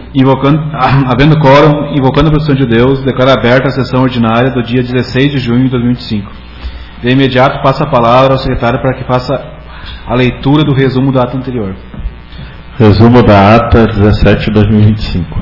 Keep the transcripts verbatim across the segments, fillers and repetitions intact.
Invocando, havendo quórum, invocando a proteção de Deus, declara aberta a sessão ordinária do dia dezesseis de junho de dois mil e vinte e cinco. De imediato, passa a palavra ao secretário para que faça a leitura do resumo da ata anterior. Resumo da ata dezessete de dois mil e vinte e cinco.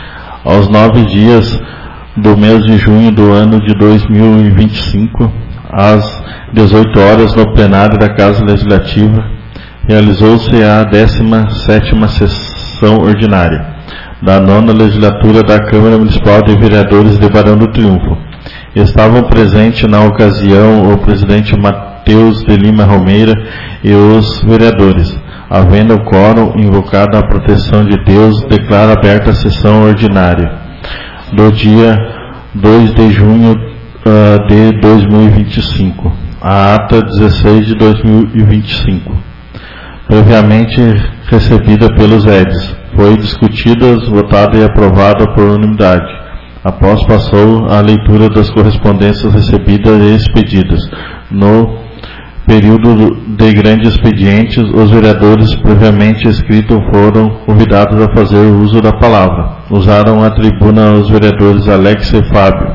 Aos nove dias do mês de junho do ano de dois mil e vinte e cinco, às dezoito horas, no plenário da Casa Legislativa, realizou-se a décima sétima sessão ordinária da nona legislatura da Câmara Municipal de Vereadores de Barão do Triunfo. Estavam presentes na ocasião o presidente Matheus de Lima Romeira e os vereadores. Havendo o quórum, invocada a proteção de Deus, declara aberta a sessão ordinária do dia dois de junho uh, de dois mil e vinte e cinco, a ata dezesseis de dois mil e vinte e cinco, previamente recebida pelos Eds. Foi discutida, votada e aprovada por unanimidade. Após passou a leitura das correspondências recebidas e expedidas. No período de grandes expedientes, os vereadores previamente inscritos foram convidados a fazer uso da palavra. Usaram a tribuna os vereadores Alex e Fábio.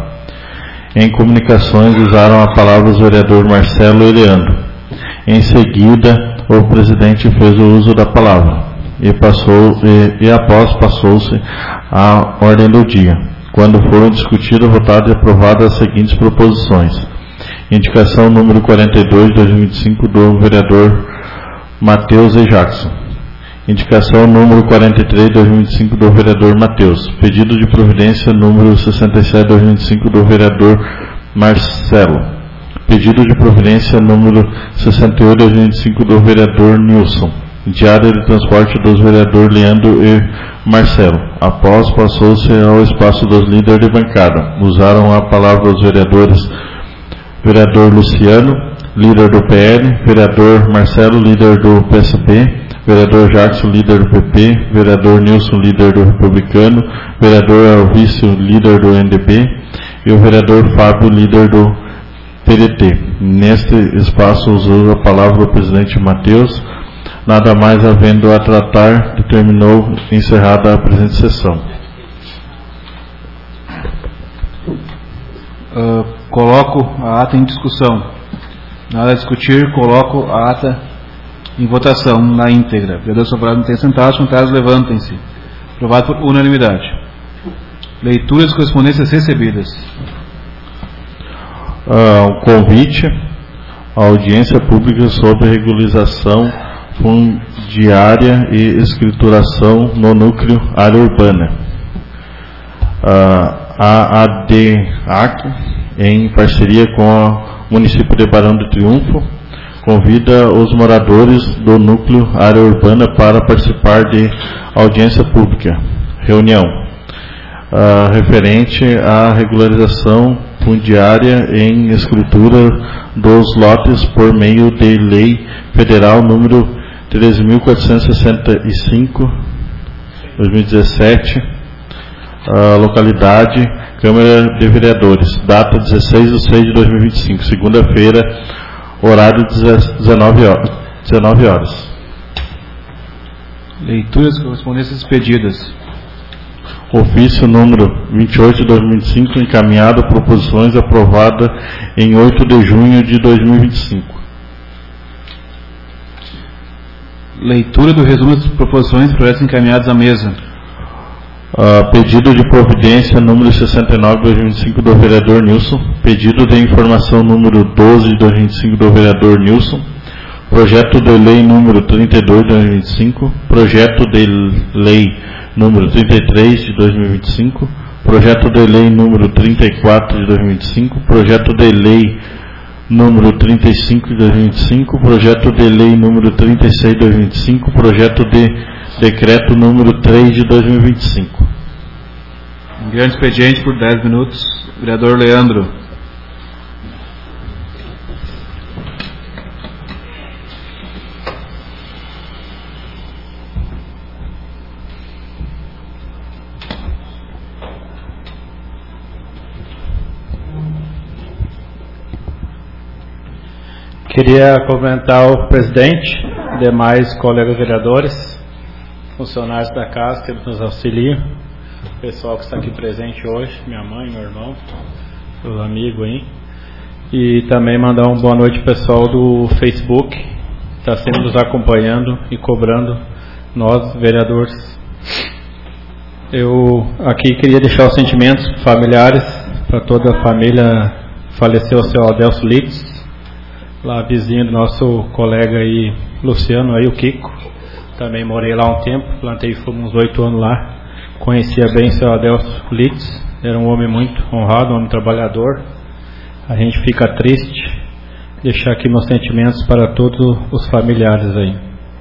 Em comunicações, usaram a palavra os vereadores Marcelo e Leandro. Em seguida, o presidente fez o uso da palavra. E, passou, e, e após passou-se a ordem do dia, quando foram discutidas, votadas e aprovadas as seguintes proposições. Indicação número quarenta e dois de dois mil e vinte e cinco do vereador Matheus e Jackson. Indicação número quarenta e três de dois mil e vinte e cinco do vereador Matheus. Pedido de providência número sessenta e sete de dois mil e vinte e cinco do vereador Marcelo. Pedido de providência número sessenta e oito de dois mil e vinte e cinco do vereador Nilson. Diária de transporte dos vereadores Leandro e Marcelo. Após, passou-se ao espaço dos líderes de bancada. Usaram a palavra os vereadores vereador Luciano, líder do P L, vereador Marcelo, líder do P S B, vereador Jackson, líder do P P, vereador Nilson, líder do Republicano, vereador Elvício, líder do N D B, e o vereador Fábio, líder do P D T. Neste espaço usou a palavra o presidente Matheus. Nada mais havendo a tratar, determinou encerrada a presente sessão. Uh, coloco a ata em discussão. Nada a discutir, coloco a ata em votação na íntegra. Vereadores favoráveis não sentados, contrários levantem-se. Aprovado por unanimidade. Leitura das correspondências recebidas. Uh, um convite à audiência pública sobre regularização fundiária e escrituração no núcleo área urbana. Uh, a ADAC, em parceria com o município de Barão do Triunfo, convida os moradores do núcleo área urbana para participar de audiência pública, reunião, uh, referente à regularização fundiária em escritura dos lotes por meio de lei federal número treze mil quatrocentos e sessenta e cinco, dois mil e dezessete, uh, localidade Câmara de Vereadores, data dezesseis de seis de dois mil e vinte e cinco, segunda-feira, horário dezenove horas. Leituras correspondências expedidas. Ofício número vinte e oito de dois mil e vinte e cinco, encaminhado proposições aprovada em oito de junho de dois mil e vinte e cinco. Leitura do resumo das proposições e projetos encaminhados à mesa. Uh, pedido de providência número sessenta e nove de dois mil e vinte e cinco do vereador Nilson. Pedido de informação número doze de dois mil e vinte e cinco do vereador Nilson. Projeto de lei número trinta e dois de dois mil e vinte e cinco. Projeto de lei número trinta e três de dois mil e vinte e cinco. Projeto de lei número trinta e quatro de dois mil e vinte e cinco. Projeto de lei número trinta e cinco de dois mil e vinte e cinco, projeto de lei número trinta e seis de dois mil e vinte e cinco, projeto de decreto número três de dois mil e vinte e cinco. Em grande expediente por dez minutos, vereador Leandro. Queria cumprimentar o presidente, demais colegas vereadores, funcionários da casa que nos auxiliam. pessoal que está aqui presente hoje, minha mãe, meu irmão, meus amigos aí. E também mandar uma boa noite pessoal do Facebook, que está sempre nos acompanhando e cobrando nós, vereadores. Eu aqui queria deixar os sentimentos familiares para toda a família. Faleceu o seu Adelso Litz, lá vizinho do nosso colega aí, Luciano, aí o Kiko. Também morei lá um tempo, plantei fomos uns oito anos lá. Conhecia bem o seu Adelso Litz, era um homem muito honrado, um homem trabalhador. A gente fica triste. Deixar aqui meus sentimentos para todos os familiares aí.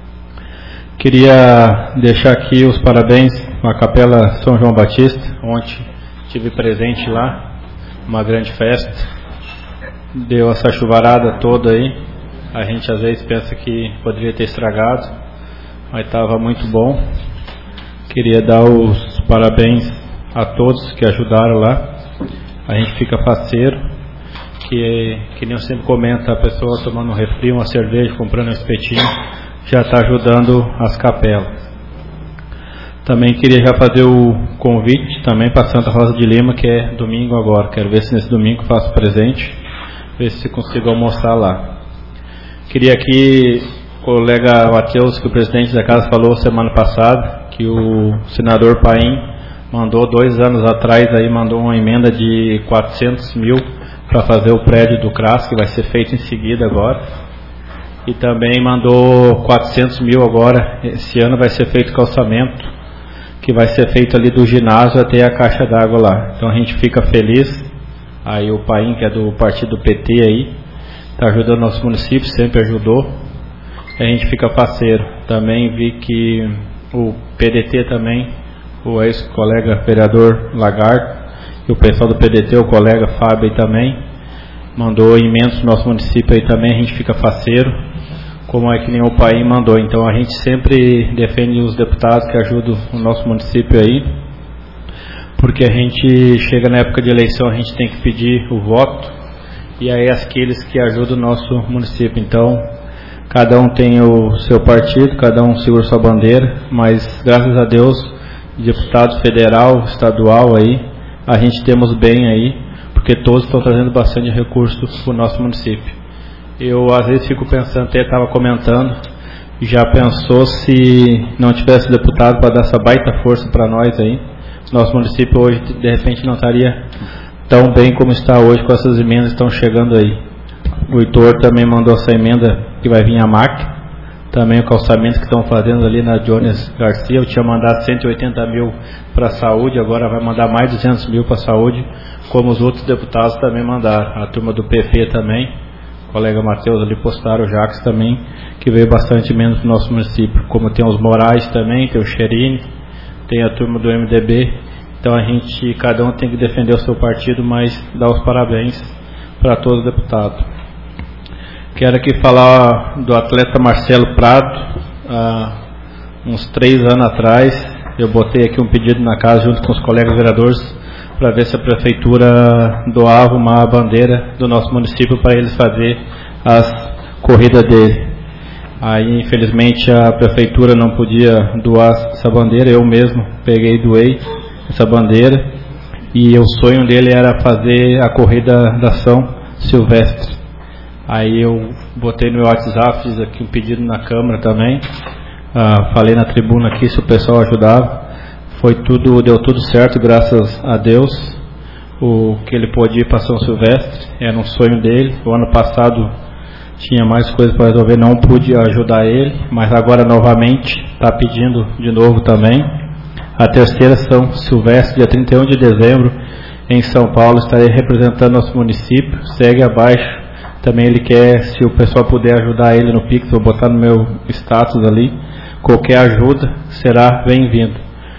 Queria deixar aqui os parabéns à Capela São João Batista. Ontem estive presente lá, uma grande festa. Deu essa chuvarada toda aí. A gente às vezes pensa que poderia ter estragado, mas estava muito bom. Queria dar os parabéns a todos que ajudaram lá. A gente fica faceiro. Que, que nem eu sempre comento, a pessoa tomando um refri, uma cerveja, comprando um espetinho, já está ajudando as capelas. Também queria já fazer o convite também para Santa Rosa de Lima, que é domingo agora. Quero ver se nesse domingo faço presente, ver se consigo almoçar lá. Queria aqui, o colega Matheus, que o presidente da casa falou semana passada, que o senador Paim mandou dois anos atrás, aí mandou uma emenda de quatrocentos mil para fazer o prédio do C R A S, que vai ser feito em seguida agora. E também mandou quatrocentos mil agora, esse ano vai ser feito calçamento, que vai ser feito ali do ginásio até a caixa d'água lá. Então a gente fica feliz. Aí o Paim, que é do partido P T aí, está ajudando o nosso município, sempre ajudou. A gente fica parceiro. Também vi que o P D T também, o ex-colega vereador Lagarto, e o pessoal do P D T, o colega Fábio aí também, mandou emendas no nosso município aí também, a gente fica faceiro, como é que nem o Paim mandou. Então a gente sempre defende os deputados que ajudam o nosso município aí, porque a gente chega na época de eleição, a gente tem que pedir o voto, e aí aqueles que ajudam o nosso município. Então, cada um tem o seu partido, cada um segura sua bandeira, mas graças a Deus, deputado federal, estadual aí, a gente temos bem aí, porque todos estão trazendo bastante recursos para o nosso município. Eu às vezes fico pensando, até estava comentando, já pensou se não tivesse deputado para dar essa baita força para nós aí, nosso município hoje de repente não estaria tão bem como está hoje com essas emendas que estão chegando aí. O Heitor também mandou essa emenda que vai vir a M A C, também o calçamento que estão fazendo ali na Jones Garcia. Eu tinha mandado cento e oitenta mil para a saúde, agora vai mandar mais duzentos mil para a saúde, como os outros deputados também mandaram. A turma do P P também, o colega Matheus ali postaram, o Jacques também, que veio bastante menos no nosso município. Como tem os Moraes também, tem o Cherini, tem a turma do M D B. Então a gente, cada um tem que defender o seu partido, mas dar os parabéns para todos os deputados. Quero aqui falar do atleta Marcelo Prado. Há uns três anos atrás, eu botei aqui um pedido na casa junto com os colegas vereadores para ver se a prefeitura doava uma bandeira do nosso município para eles fazer as corridas dele. Aí, infelizmente, a prefeitura não podia doar essa bandeira. Eu mesmo peguei e doei essa bandeira. E o sonho dele era fazer a corrida da São Silvestre. Aí eu botei no meu WhatsApp, fiz aqui um pedido na Câmara também, uh, falei na tribuna aqui se o pessoal ajudava. Foi tudo, deu tudo certo, graças a Deus, o que ele pôde ir para São Silvestre, era um sonho dele. O ano passado tinha mais coisas para resolver, não pude ajudar ele, mas agora novamente está pedindo de novo também. A terceira São Silvestre, dia trinta e um de dezembro, em São Paulo, estarei representando nosso município. Segue abaixo. Também ele quer, se o pessoal puder ajudar ele no Pix, vou botar no meu status ali, qualquer ajuda será bem-vindo.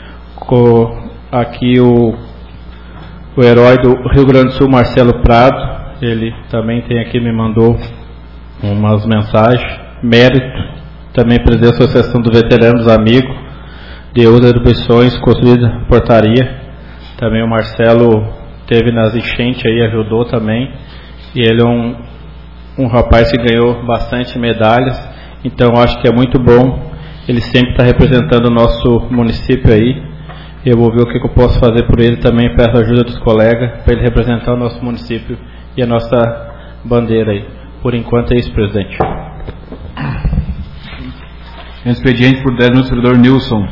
Aqui o, o herói do Rio Grande do Sul, Marcelo Prado, ele também tem aqui, me mandou umas mensagens. Mérito, também presidente da Associação dos Veteranos Amigos, Deus Atribuições, construída portaria. Também o Marcelo teve nas enchentes aí, ajudou também, e ele é um um rapaz que ganhou bastante medalhas, então acho que é muito bom, ele sempre está representando o nosso município aí. Eu vou ver o que eu posso fazer por ele também, peço a ajuda dos colegas, para ele representar o nosso município e a nossa bandeira aí. Por enquanto é isso, presidente. Expediente por dez minutos, servidor Nilson.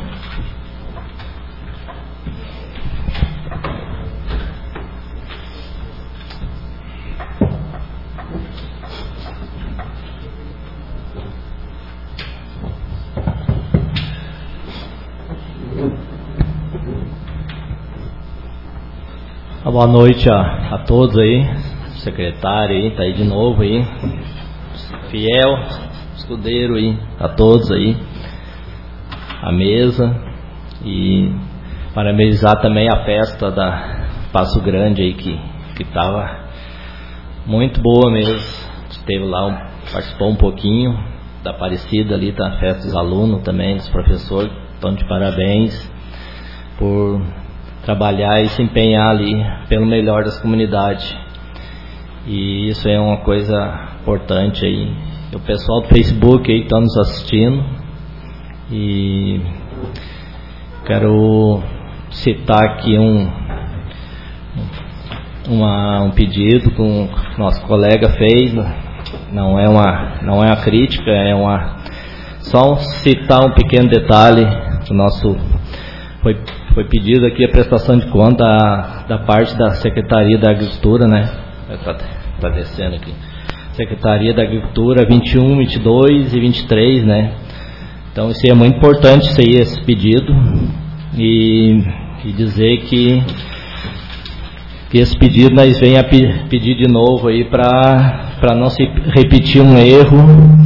Boa noite a, a todos aí, secretário aí, tá aí de novo aí, fiel, escudeiro aí, a todos aí, a mesa, e parabenizar também a festa da Passo Grande aí, que, que tava muito boa mesmo, esteve lá, um, participou um pouquinho da Aparecida ali, da festa dos alunos também, dos professores, estão de parabéns por trabalhar e se empenhar ali pelo melhor das comunidades, e isso é uma coisa importante aí. O pessoal do Facebook aí está nos assistindo, e quero citar aqui um uma, um pedido que o nosso colega fez. Não é uma não é uma crítica, é uma só citar um pequeno detalhe. O nosso foi Foi pedido aqui a prestação de conta da, da parte da Secretaria da Agricultura, né? Está tá descendo aqui. Secretaria da Agricultura vinte e um, vinte e dois e vinte e três, né? Então isso é muito importante, isso aí, esse pedido. E, e dizer que, que esse pedido nós venha a pe, pedir de novo aí para não se repetir um erro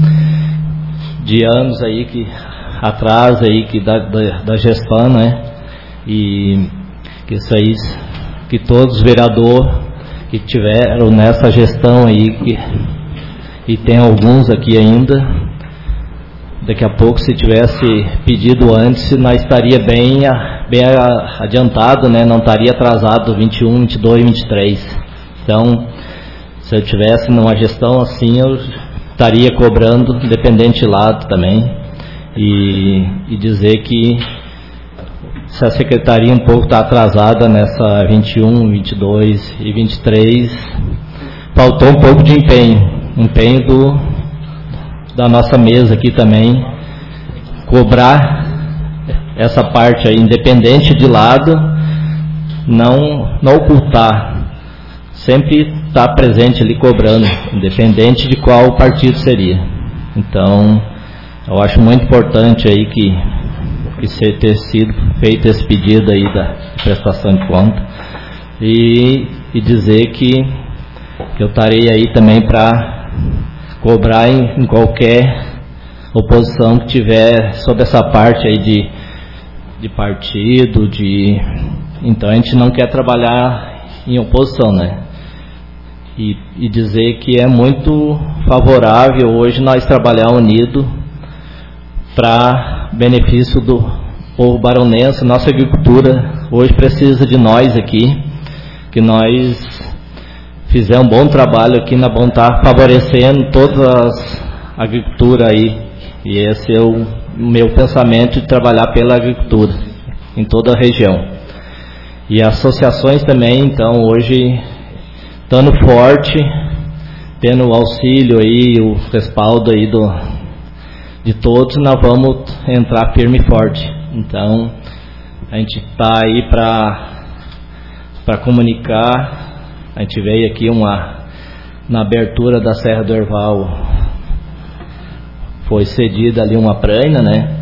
de anos aí que atrás aí que da, da, da gestão, né? E que isso aí, que todos os vereadores que tiveram nessa gestão aí, que, e tem alguns aqui ainda, daqui a pouco, se tivesse pedido antes, nós estaria bem, bem adiantado, né? Não estaria atrasado vinte e um, vinte e dois, vinte e três. Então, se eu tivesse numa gestão assim, eu estaria cobrando, independente de lado também, e, e dizer que se a secretaria um pouco está atrasada nessa vinte e um, vinte e dois e vinte e três, faltou um pouco de empenho, empenho do, da nossa mesa aqui também, cobrar essa parte aí, independente de lado, não, não ocultar, sempre estar tá presente ali cobrando, independente de qual partido seria. Então, eu acho muito importante aí que que ser ter sido feito esse pedido aí da prestação de conta, e, e dizer que, que eu estarei aí também para cobrar em, em qualquer oposição que tiver sobre essa parte aí de, de partido, de então a gente não quer trabalhar em oposição, né? E, e dizer que é muito favorável hoje nós trabalhar unido para benefício do povo baronense. Nossa agricultura hoje precisa de nós aqui, que nós fizemos um bom trabalho aqui, nós vamos estar favorecendo toda a agricultura aí, e esse é o meu pensamento de trabalhar pela agricultura em toda a região. E associações também, então hoje estando forte, tendo o auxílio aí, o respaldo aí do de todos, nós vamos entrar firme e forte. Então, a gente está aí para para comunicar. A gente veio aqui uma, na abertura da Serra do Herval, foi cedida ali uma praina, né?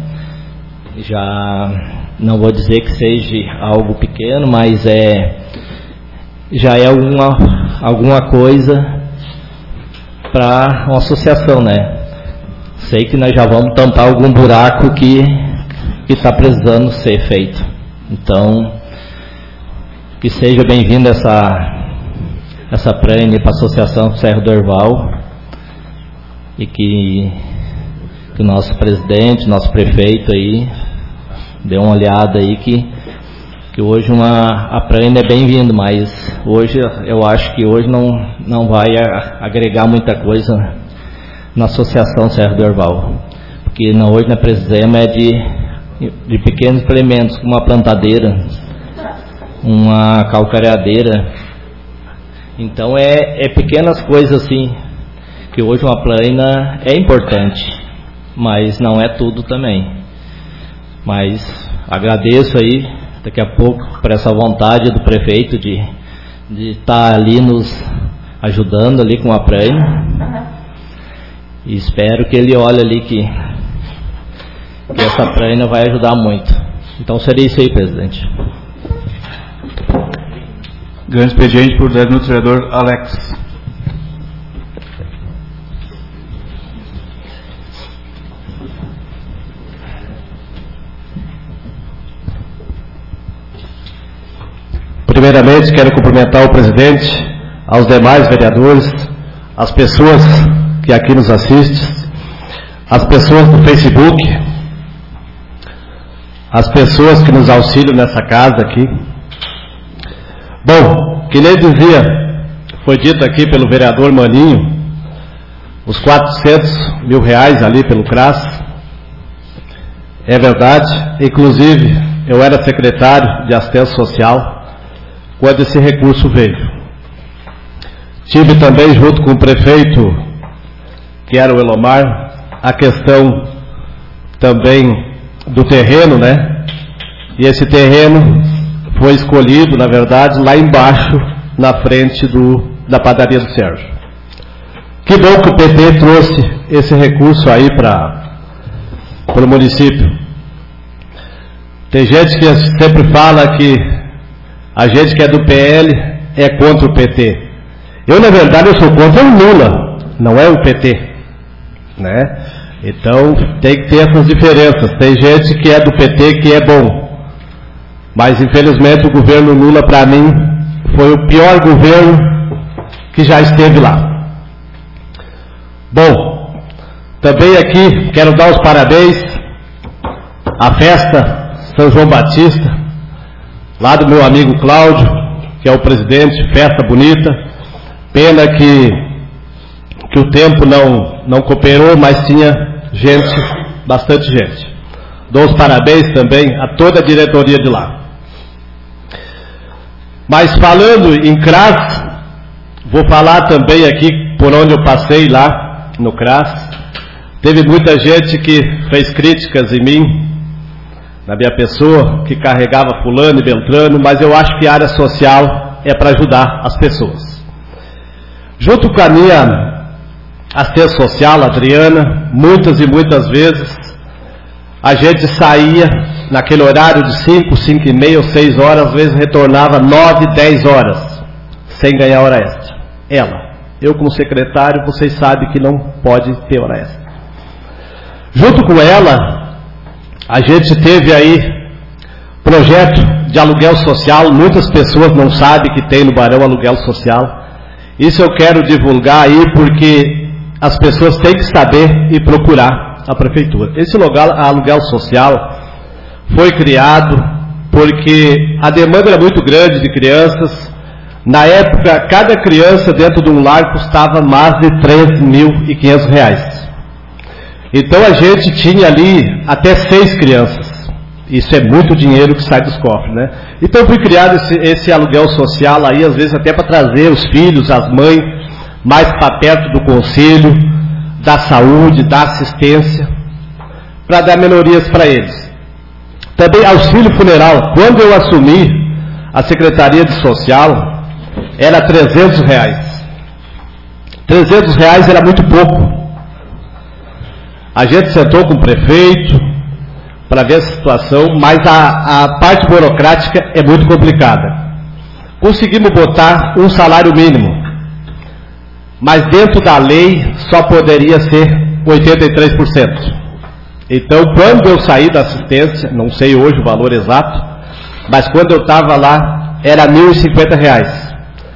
Já não vou dizer que seja algo pequeno, mas é já é alguma, alguma coisa para uma associação, né? Sei que nós já vamos tampar algum buraco que está precisando ser feito. Então, que seja bem-vinda essa, essa prêmio para a Associação Serra do Herval, e que, que o nosso presidente, nosso prefeito aí, dê uma olhada aí, que, que hoje uma, a prêmio é bem-vindo, mas hoje eu acho que hoje não, não vai agregar muita coisa na Associação Serra do Herval, porque não, hoje na precisamos é de de pequenos implementos, como uma plantadeira, uma calcareadeira. Então é, é pequenas coisas assim, que hoje uma plaina é importante, mas não é tudo também. Mas agradeço aí, daqui a pouco, por essa vontade do prefeito de de estar ali nos ajudando ali com a plaina. E espero que ele olhe ali que, que essa plaina vai ajudar muito. Então seria isso aí, presidente. Grande expediente por administrador Alex. Primeiramente, quero cumprimentar o presidente, aos demais vereadores, as pessoas que aqui nos assistem, as pessoas do Facebook, as pessoas que nos auxiliam nessa casa aqui. Bom, que nem dizia, foi dito aqui pelo vereador Maninho, os quatrocentos mil reais ali pelo CRAS, é verdade. Inclusive, eu era secretário de assistência social quando esse recurso veio. Tive também, junto com o prefeito, que era o Elomar, a questão também do terreno, né? E esse terreno foi escolhido, na verdade, lá embaixo, na frente do, da padaria do Sérgio. Que bom que o P T trouxe esse recurso aí para o município. Tem gente que sempre fala que a gente que é do P L é contra o P T. Eu, na verdade, eu sou contra o Lula, não é o P T, né? Então, tem que ter essas diferenças. Tem gente que é do P T que é bom. Mas, infelizmente, o governo Lula, para mim, foi o pior governo que já esteve lá. Bom, também aqui quero dar os parabéns à festa São João Batista, lá do meu amigo Cláudio, que é o presidente, festa bonita. Pena que, que o tempo não, não cooperou, mas tinha gente, bastante gente. Dou os parabéns também a toda a diretoria de lá. Mas falando em CRAS, vou falar também aqui por onde eu passei lá no CRAS. Teve muita gente que fez críticas em mim, na minha pessoa, que carregava fulano e beltrano, mas eu acho que a área social é para ajudar as pessoas. Junto com a minha assistência social, Adriana, muitas e muitas vezes, a gente saía naquele horário de cinco, cinco e meia ou seis horas, às vezes retornava nove, dez horas, sem ganhar hora extra. Ela, eu como secretário, vocês sabem que não pode ter hora extra. Junto com ela, a gente teve aí projeto de aluguel social. Muitas pessoas não sabem que tem no Barão aluguel social. Isso eu quero divulgar aí porque as pessoas têm que saber e procurar a prefeitura. Esse lugar, aluguel social, foi criado porque a demanda era muito grande de crianças. Na época, cada criança dentro de um lar custava mais de três mil e quinhentos reais. Então a gente tinha ali até seis crianças. Isso é muito dinheiro que sai dos cofres, né? Então foi criado esse, esse aluguel social aí, às vezes até para trazer os filhos, as mães, mais para perto do conselho, da saúde, da assistência, para dar melhorias para eles. Também auxílio funeral. Quando eu assumi a Secretaria de Social, era trezentos reais. trezentos reais era muito pouco. A gente sentou com o prefeito para ver a situação, mas a, a parte burocrática é muito complicada. Conseguimos botar um salário mínimo, mas dentro da lei só poderia ser oitenta e três por cento. Então, quando eu saí da assistência, não sei hoje o valor exato, mas quando eu estava lá, era mil e cinquenta reais.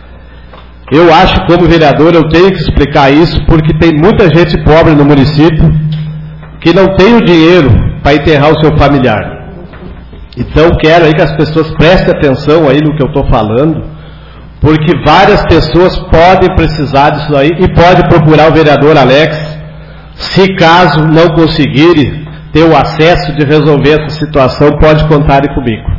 Eu acho, como vereador, eu tenho que explicar isso, porque tem muita gente pobre no município que não tem o dinheiro para enterrar o seu familiar. Então quero aí que as pessoas prestem atenção aí no que eu estou falando, porque várias pessoas podem precisar disso aí e pode procurar o vereador Alex, se caso não conseguirem ter o acesso de resolver essa situação, pode contar comigo.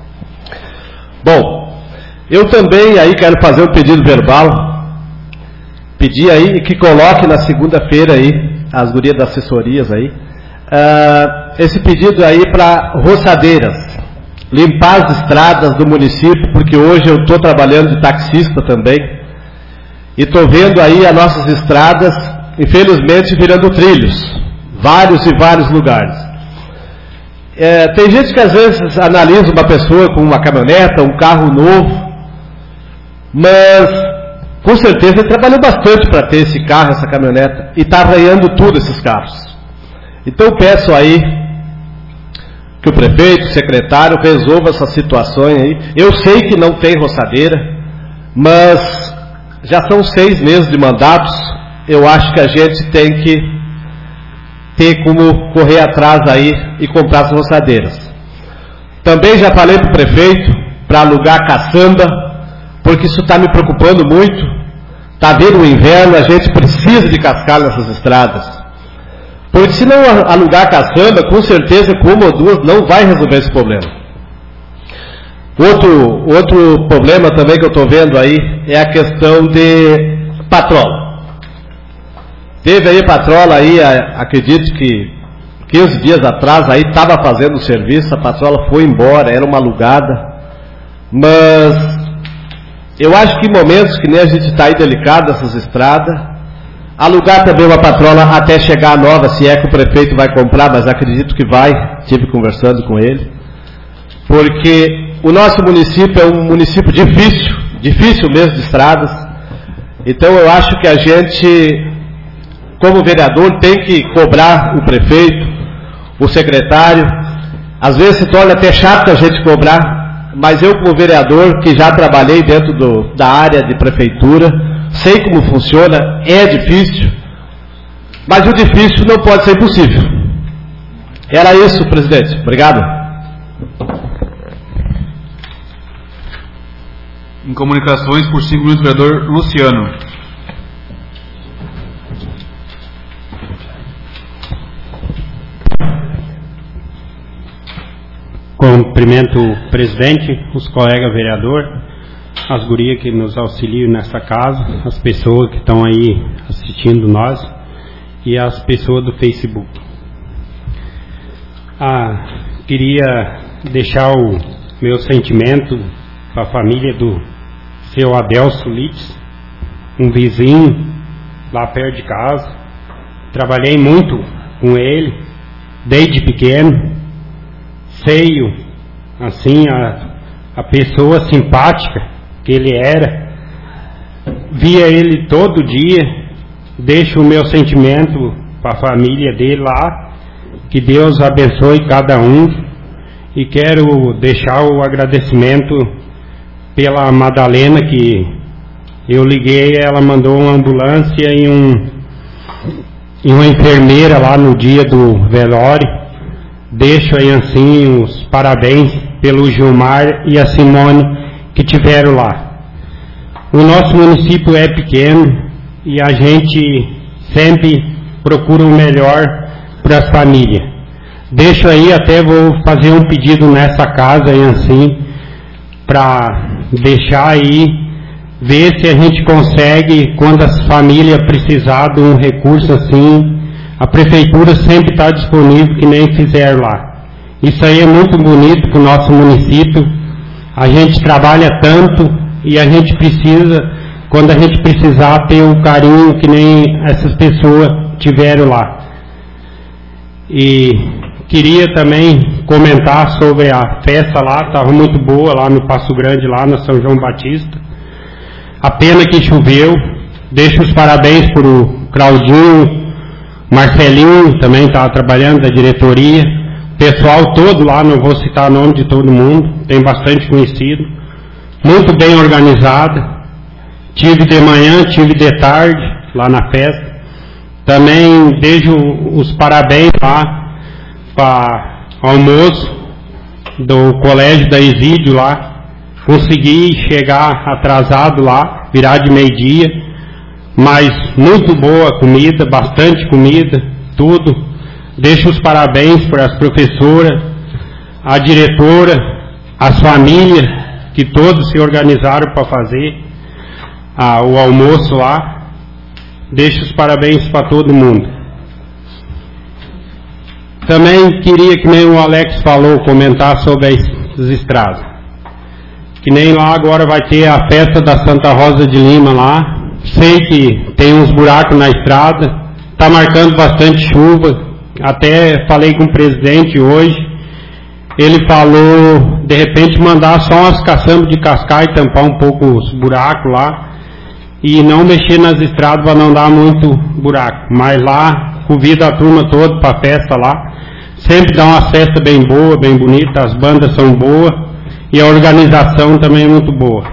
Bom, eu também aí quero fazer um pedido verbal, pedir aí que coloque na segunda-feira aí, as gurias das assessorias aí, uh, esse pedido aí para roçadeiras, limpar as estradas do município, porque hoje eu estou trabalhando de taxista também, e estou vendo aí as nossas estradas, infelizmente, virando trilhos, vários e vários lugares. É, tem gente que às vezes analisa uma pessoa com uma caminhoneta, um carro novo, mas com certeza ele trabalhou bastante para ter esse carro, essa caminhoneta, e está arranhando tudo esses carros. Então peço aí que o prefeito, o secretário resolva essa situação aí. Eu sei que não tem roçadeira, mas já são seis meses de mandatos, eu acho que a gente tem que ter como correr atrás aí e comprar as roçadeiras. Também já falei para o prefeito para alugar caçamba, porque isso está me preocupando muito. Está vindo o inverno, a gente precisa de cascalho nessas estradas. Porque se não alugar caçamba, com certeza com uma ou duas não vai resolver esse problema. Outro, outro problema também que eu estou vendo aí é a questão de patrola. Teve aí patrola aí, acredito que quinze dias atrás, aí estava fazendo o serviço, a patrola foi embora, era uma alugada. Mas eu acho que em momentos que nem a gente está aí delicado nessas estradas, alugar também uma patrola até chegar a nova, se é que o prefeito vai comprar, mas acredito que vai, estive conversando com ele. Porque o nosso município é um município difícil, difícil mesmo de estradas. Então eu acho que a gente, como vereador, tem que cobrar o prefeito, o secretário. Às vezes se torna até chato a gente cobrar, mas eu, como vereador, que já trabalhei dentro do, da área de prefeitura, sei como funciona, é difícil, mas o difícil não pode ser impossível. Era isso, presidente. Obrigado. Em comunicações, por cinco minutos, o vereador Luciano. Cumprimento o presidente, os colegas vereadores, as gurias que nos auxiliam nessa casa, as pessoas que estão aí assistindo nós e as pessoas do Facebook. Ah, queria deixar o meu sentimento para a família do seu Adelso Litz, um vizinho lá perto de casa. Trabalhei muito com ele desde pequeno. Sei, assim, a, a pessoa simpática que ele era. Via ele todo dia. Deixo o meu sentimento para a família dele lá. Que Deus abençoe cada um. E quero deixar o agradecimento pela Madalena, que eu liguei, ela mandou uma ambulância e, um, e uma enfermeira lá no dia do velório. Deixo aí assim os parabéns pelo Gilmar e a Simone que tiveram lá. O nosso município é pequeno e a gente sempre procura o melhor para as famílias. Deixo aí, até vou fazer um pedido nessa casa aí assim, para deixar aí, ver se a gente consegue, quando as famílias precisar de um recurso assim, a prefeitura sempre está disponível, que nem fizeram lá. Isso aí é muito bonito para o nosso município. A gente trabalha tanto e a gente precisa, quando a gente precisar, ter o carinho que nem essas pessoas tiveram lá. E queria também comentar sobre a festa lá, estava muito boa lá no Passo Grande, lá na São João Batista. A pena que choveu. Deixo os parabéns para o Claudinho, Marcelinho também estava trabalhando, da diretoria, pessoal todo lá, não vou citar o nome de todo mundo, tem bastante conhecido, muito bem organizada. Tive de manhã, tive de tarde lá na festa. Também deixo os parabéns lá para o almoço do colégio da Exídio lá. Consegui chegar atrasado lá, virar de meio-dia, mas muito boa comida, bastante comida, tudo. deixo os parabéns para as professoras, a diretora, as famílias, que todos se organizaram para fazer ah, o almoço lá. Deixo os parabéns para todo mundo. Também queria, que nem o Alex falou, comentar sobre as estradas. Que nem lá agora vai ter a festa da Santa Rosa de Lima lá. Sei que tem uns buracos na estrada, está marcando bastante chuva. Até falei com o presidente hoje. Ele falou, de repente, mandar só umas caçambas de cascar e tampar um pouco os buracos lá. E não mexer nas estradas para não dar muito buraco. Mas lá, convido a turma toda para a festa lá. Sempre dá uma festa bem boa, bem bonita, as bandas são boas e a organização também é muito boa.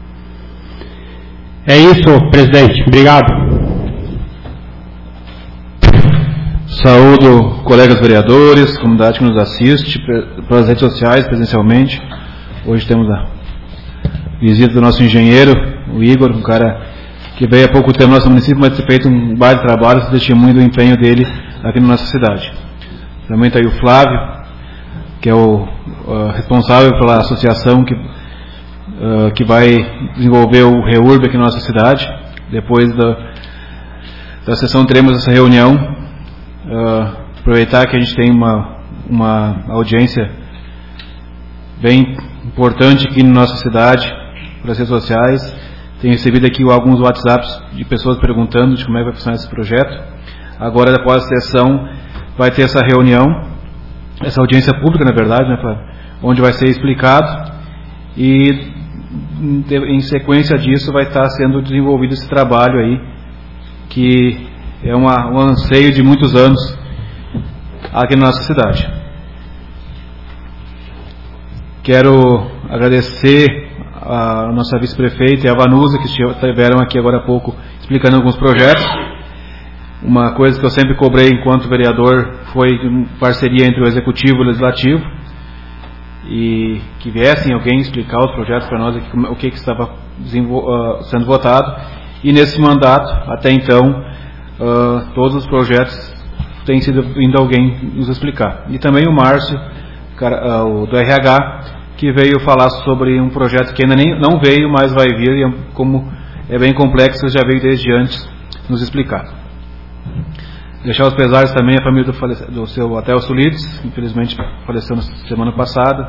É isso, presidente. Obrigado. Saúdo colegas vereadores, comunidade que nos assiste, pelas redes sociais, presencialmente. Hoje temos a visita do nosso engenheiro, o Igor, um cara que veio há pouco tempo no nosso município, mas tem feito um baita trabalho, se testemunho do empenho dele aqui na nossa cidade. Também está aí o Flávio, que é o uh, responsável pela associação que, uh, que vai desenvolver o REURB aqui na nossa cidade. Depois da, da sessão teremos essa reunião. Uh, aproveitar que a gente tem uma, uma audiência bem importante aqui na nossa cidade, pelas redes sociais. Tenho recebido aqui alguns WhatsApps de pessoas perguntando de como é que vai funcionar esse projeto. Agora, após a sessão, vai ter essa reunião, essa audiência pública, na verdade, né, pra, onde vai ser explicado, e em sequência disso vai estar sendo desenvolvido esse trabalho aí, que é uma, um anseio de muitos anos aqui na nossa cidade. Quero agradecer a nossa vice-prefeita e a Vanusa, que estiveram aqui agora há pouco explicando alguns projetos. Uma coisa que eu sempre cobrei enquanto vereador foi parceria entre o Executivo e o Legislativo, e que viessem alguém explicar os projetos para nós, o que, que estava uh, sendo votado. E nesse mandato, até então, uh, todos os projetos têm sido vindo alguém nos explicar. E também o Márcio, cara, uh, do R H, que veio falar sobre um projeto que ainda nem, não veio, mas vai vir, e como é bem complexo, já veio desde antes nos explicar. Deixar os pesares também à família do, falece, do seu Adelso Lides, infelizmente faleceu na semana passada.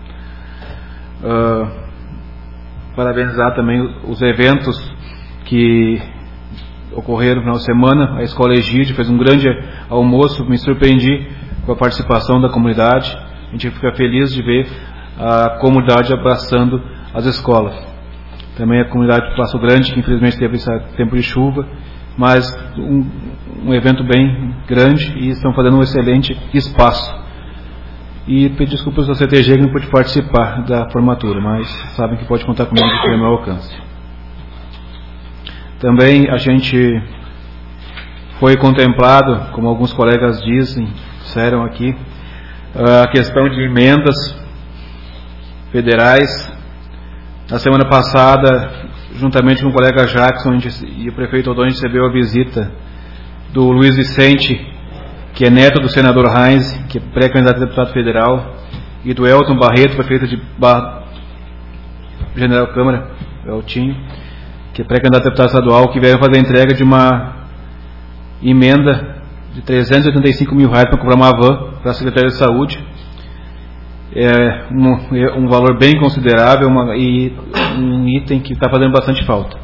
Uh, parabenizar também os eventos que ocorreram no final de semana. A Escola Egídio fez um grande almoço, me surpreendi com a participação da comunidade. A gente fica feliz de ver a comunidade abraçando as escolas. Também a comunidade do Passo Grande, que infelizmente teve esse tempo de chuva, mas um, um evento bem grande, e estão fazendo um excelente espaço. E pedir desculpas ao C T G que não pude participar da formatura, mas sabem que pode contar comigo que é meu alcance. Também a gente foi contemplado, como alguns colegas dizem, disseram aqui, a questão de emendas federais. Na semana passada, juntamente com o colega Jackson e o prefeito Odon, a gente recebeu a visita do Luiz Vicente, que é neto do senador Heinz, que é pré-candidato a deputado federal, e do Elton Barreto, prefeito de Bar... General Câmara, Eltinho, que é pré-candidato a deputado estadual, que veio fazer a entrega de uma emenda de trezentos e oitenta e cinco mil reais para comprar uma van para a Secretaria de Saúde. É um, um valor bem considerável, uma, e um item que está fazendo bastante falta.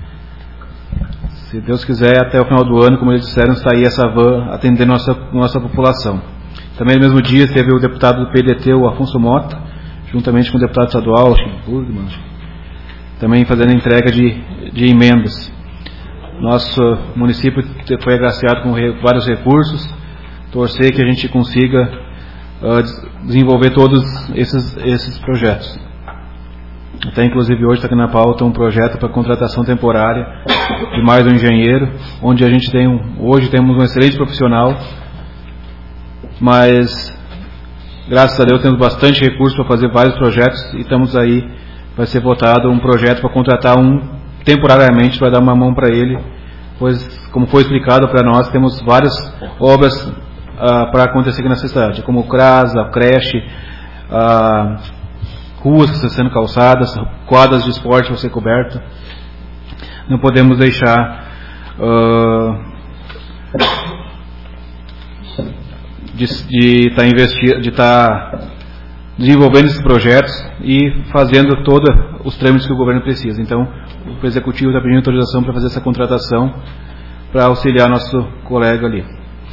Se Deus quiser, até o final do ano, como eles disseram, sair essa van atendendo nossa, nossa população. Também no mesmo dia teve o deputado do P D T, o Afonso Mota, juntamente com o deputado estadual, o Chico Burgman, também fazendo entrega de, de emendas. Nosso município foi agraciado com vários recursos. Torcer que a gente consiga uh, desenvolver todos esses, esses projetos. Até inclusive hoje está aqui na pauta um projeto para contratação temporária de mais um engenheiro, onde a gente tem um, hoje temos um excelente profissional, mas graças a Deus temos bastante recurso para fazer vários projetos, e estamos aí, vai ser votado um projeto para contratar um temporariamente, para dar uma mão para ele, pois, como foi explicado para nós, temos várias obras uh, para acontecer aqui nessa cidade, como o CRAS, a creche, uh, ruas que estão sendo calçadas, quadras de esporte vão ser cobertas. Não podemos deixar uh, de estar investindo, de estar desenvolvendo esses projetos e fazendo todos os trâmites que o governo precisa. Então, o Executivo está pedindo autorização para fazer essa contratação para auxiliar nosso colega ali.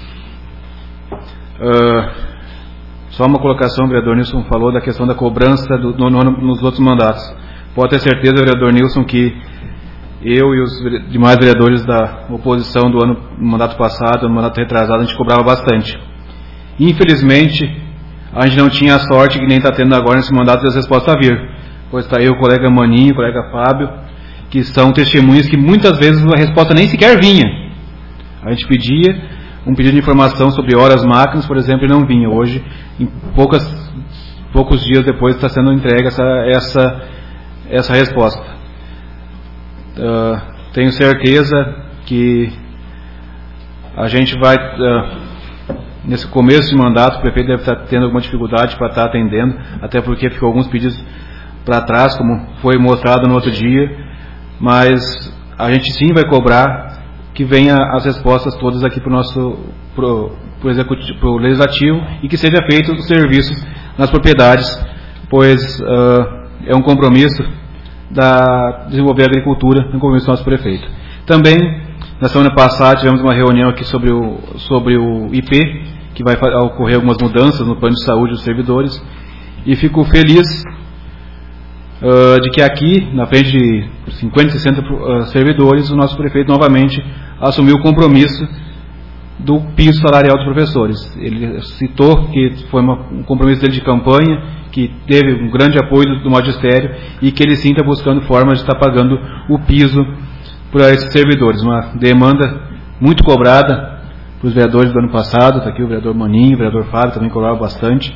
Uh, só uma colocação, o vereador Nilson falou da questão da cobrança do, no, no, nos outros mandatos. Pode ter certeza, vereador Nilson, que eu e os demais vereadores da oposição do ano do mandato passado, no mandato retrasado, a gente cobrava bastante. Infelizmente, a gente não tinha a sorte que nem está tendo agora nesse mandato das respostas a vir. Pois está aí o colega Maninho, o colega Fábio, que são testemunhas que muitas vezes a resposta nem sequer vinha. A gente pedia um pedido de informação sobre horas máquinas, por exemplo, e não vinha. Hoje, em poucas, poucos dias depois, está sendo entregue essa, essa, essa resposta. Uh, tenho certeza que a gente vai, uh, nesse começo de mandato, o prefeito deve estar tendo alguma dificuldade para estar atendendo, até porque ficou alguns pedidos para trás, como foi mostrado no outro dia, mas a gente sim vai cobrar que venha as respostas todas aqui para o nosso pro, pro executivo, pro legislativo, e que seja feito os serviços nas propriedades, pois uh, é um compromisso da desenvolver a agricultura, no compromisso do nosso prefeito. Também, na semana passada, tivemos uma reunião aqui sobre o, sobre o I P, que vai ocorrer algumas mudanças no plano de saúde dos servidores, e fico feliz uh, de que aqui, na frente de cinquenta, sessenta uh, servidores, o nosso prefeito novamente assumiu o compromisso do piso salarial dos professores. Ele citou que foi uma, um compromisso dele de campanha, que teve um grande apoio do, do magistério, e que ele sim está buscando formas de estar pagando o piso para esses servidores. Uma demanda muito cobrada para os vereadores do ano passado. Está aqui o vereador Maninho, o vereador Fábio também cobrava bastante.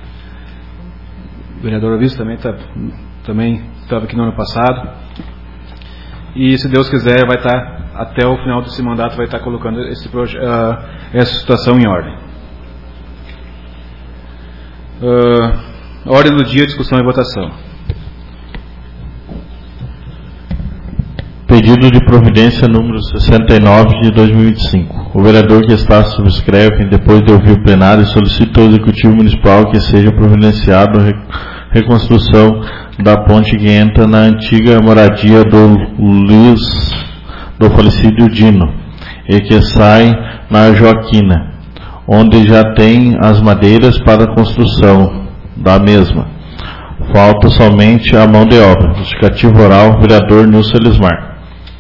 O vereador Aviso também tá, também estava aqui no ano passado. E, se Deus quiser, vai estar, até o final desse mandato, vai estar colocando esse proje- uh, essa situação em ordem. Uh, ordem do dia, discussão e votação. Pedido de providência número sessenta e nove de dois mil e vinte e cinco. O vereador que está subscreve, depois de ouvir o plenário, solicita ao Executivo Municipal que seja providenciado a reconstrução da ponte que entra na antiga moradia do Luiz, do falecido Dino, e que sai na Joaquina, onde já tem as madeiras para a construção da mesma. Falta somente a mão de obra. Justificativo oral, vereador Nilson Elismar.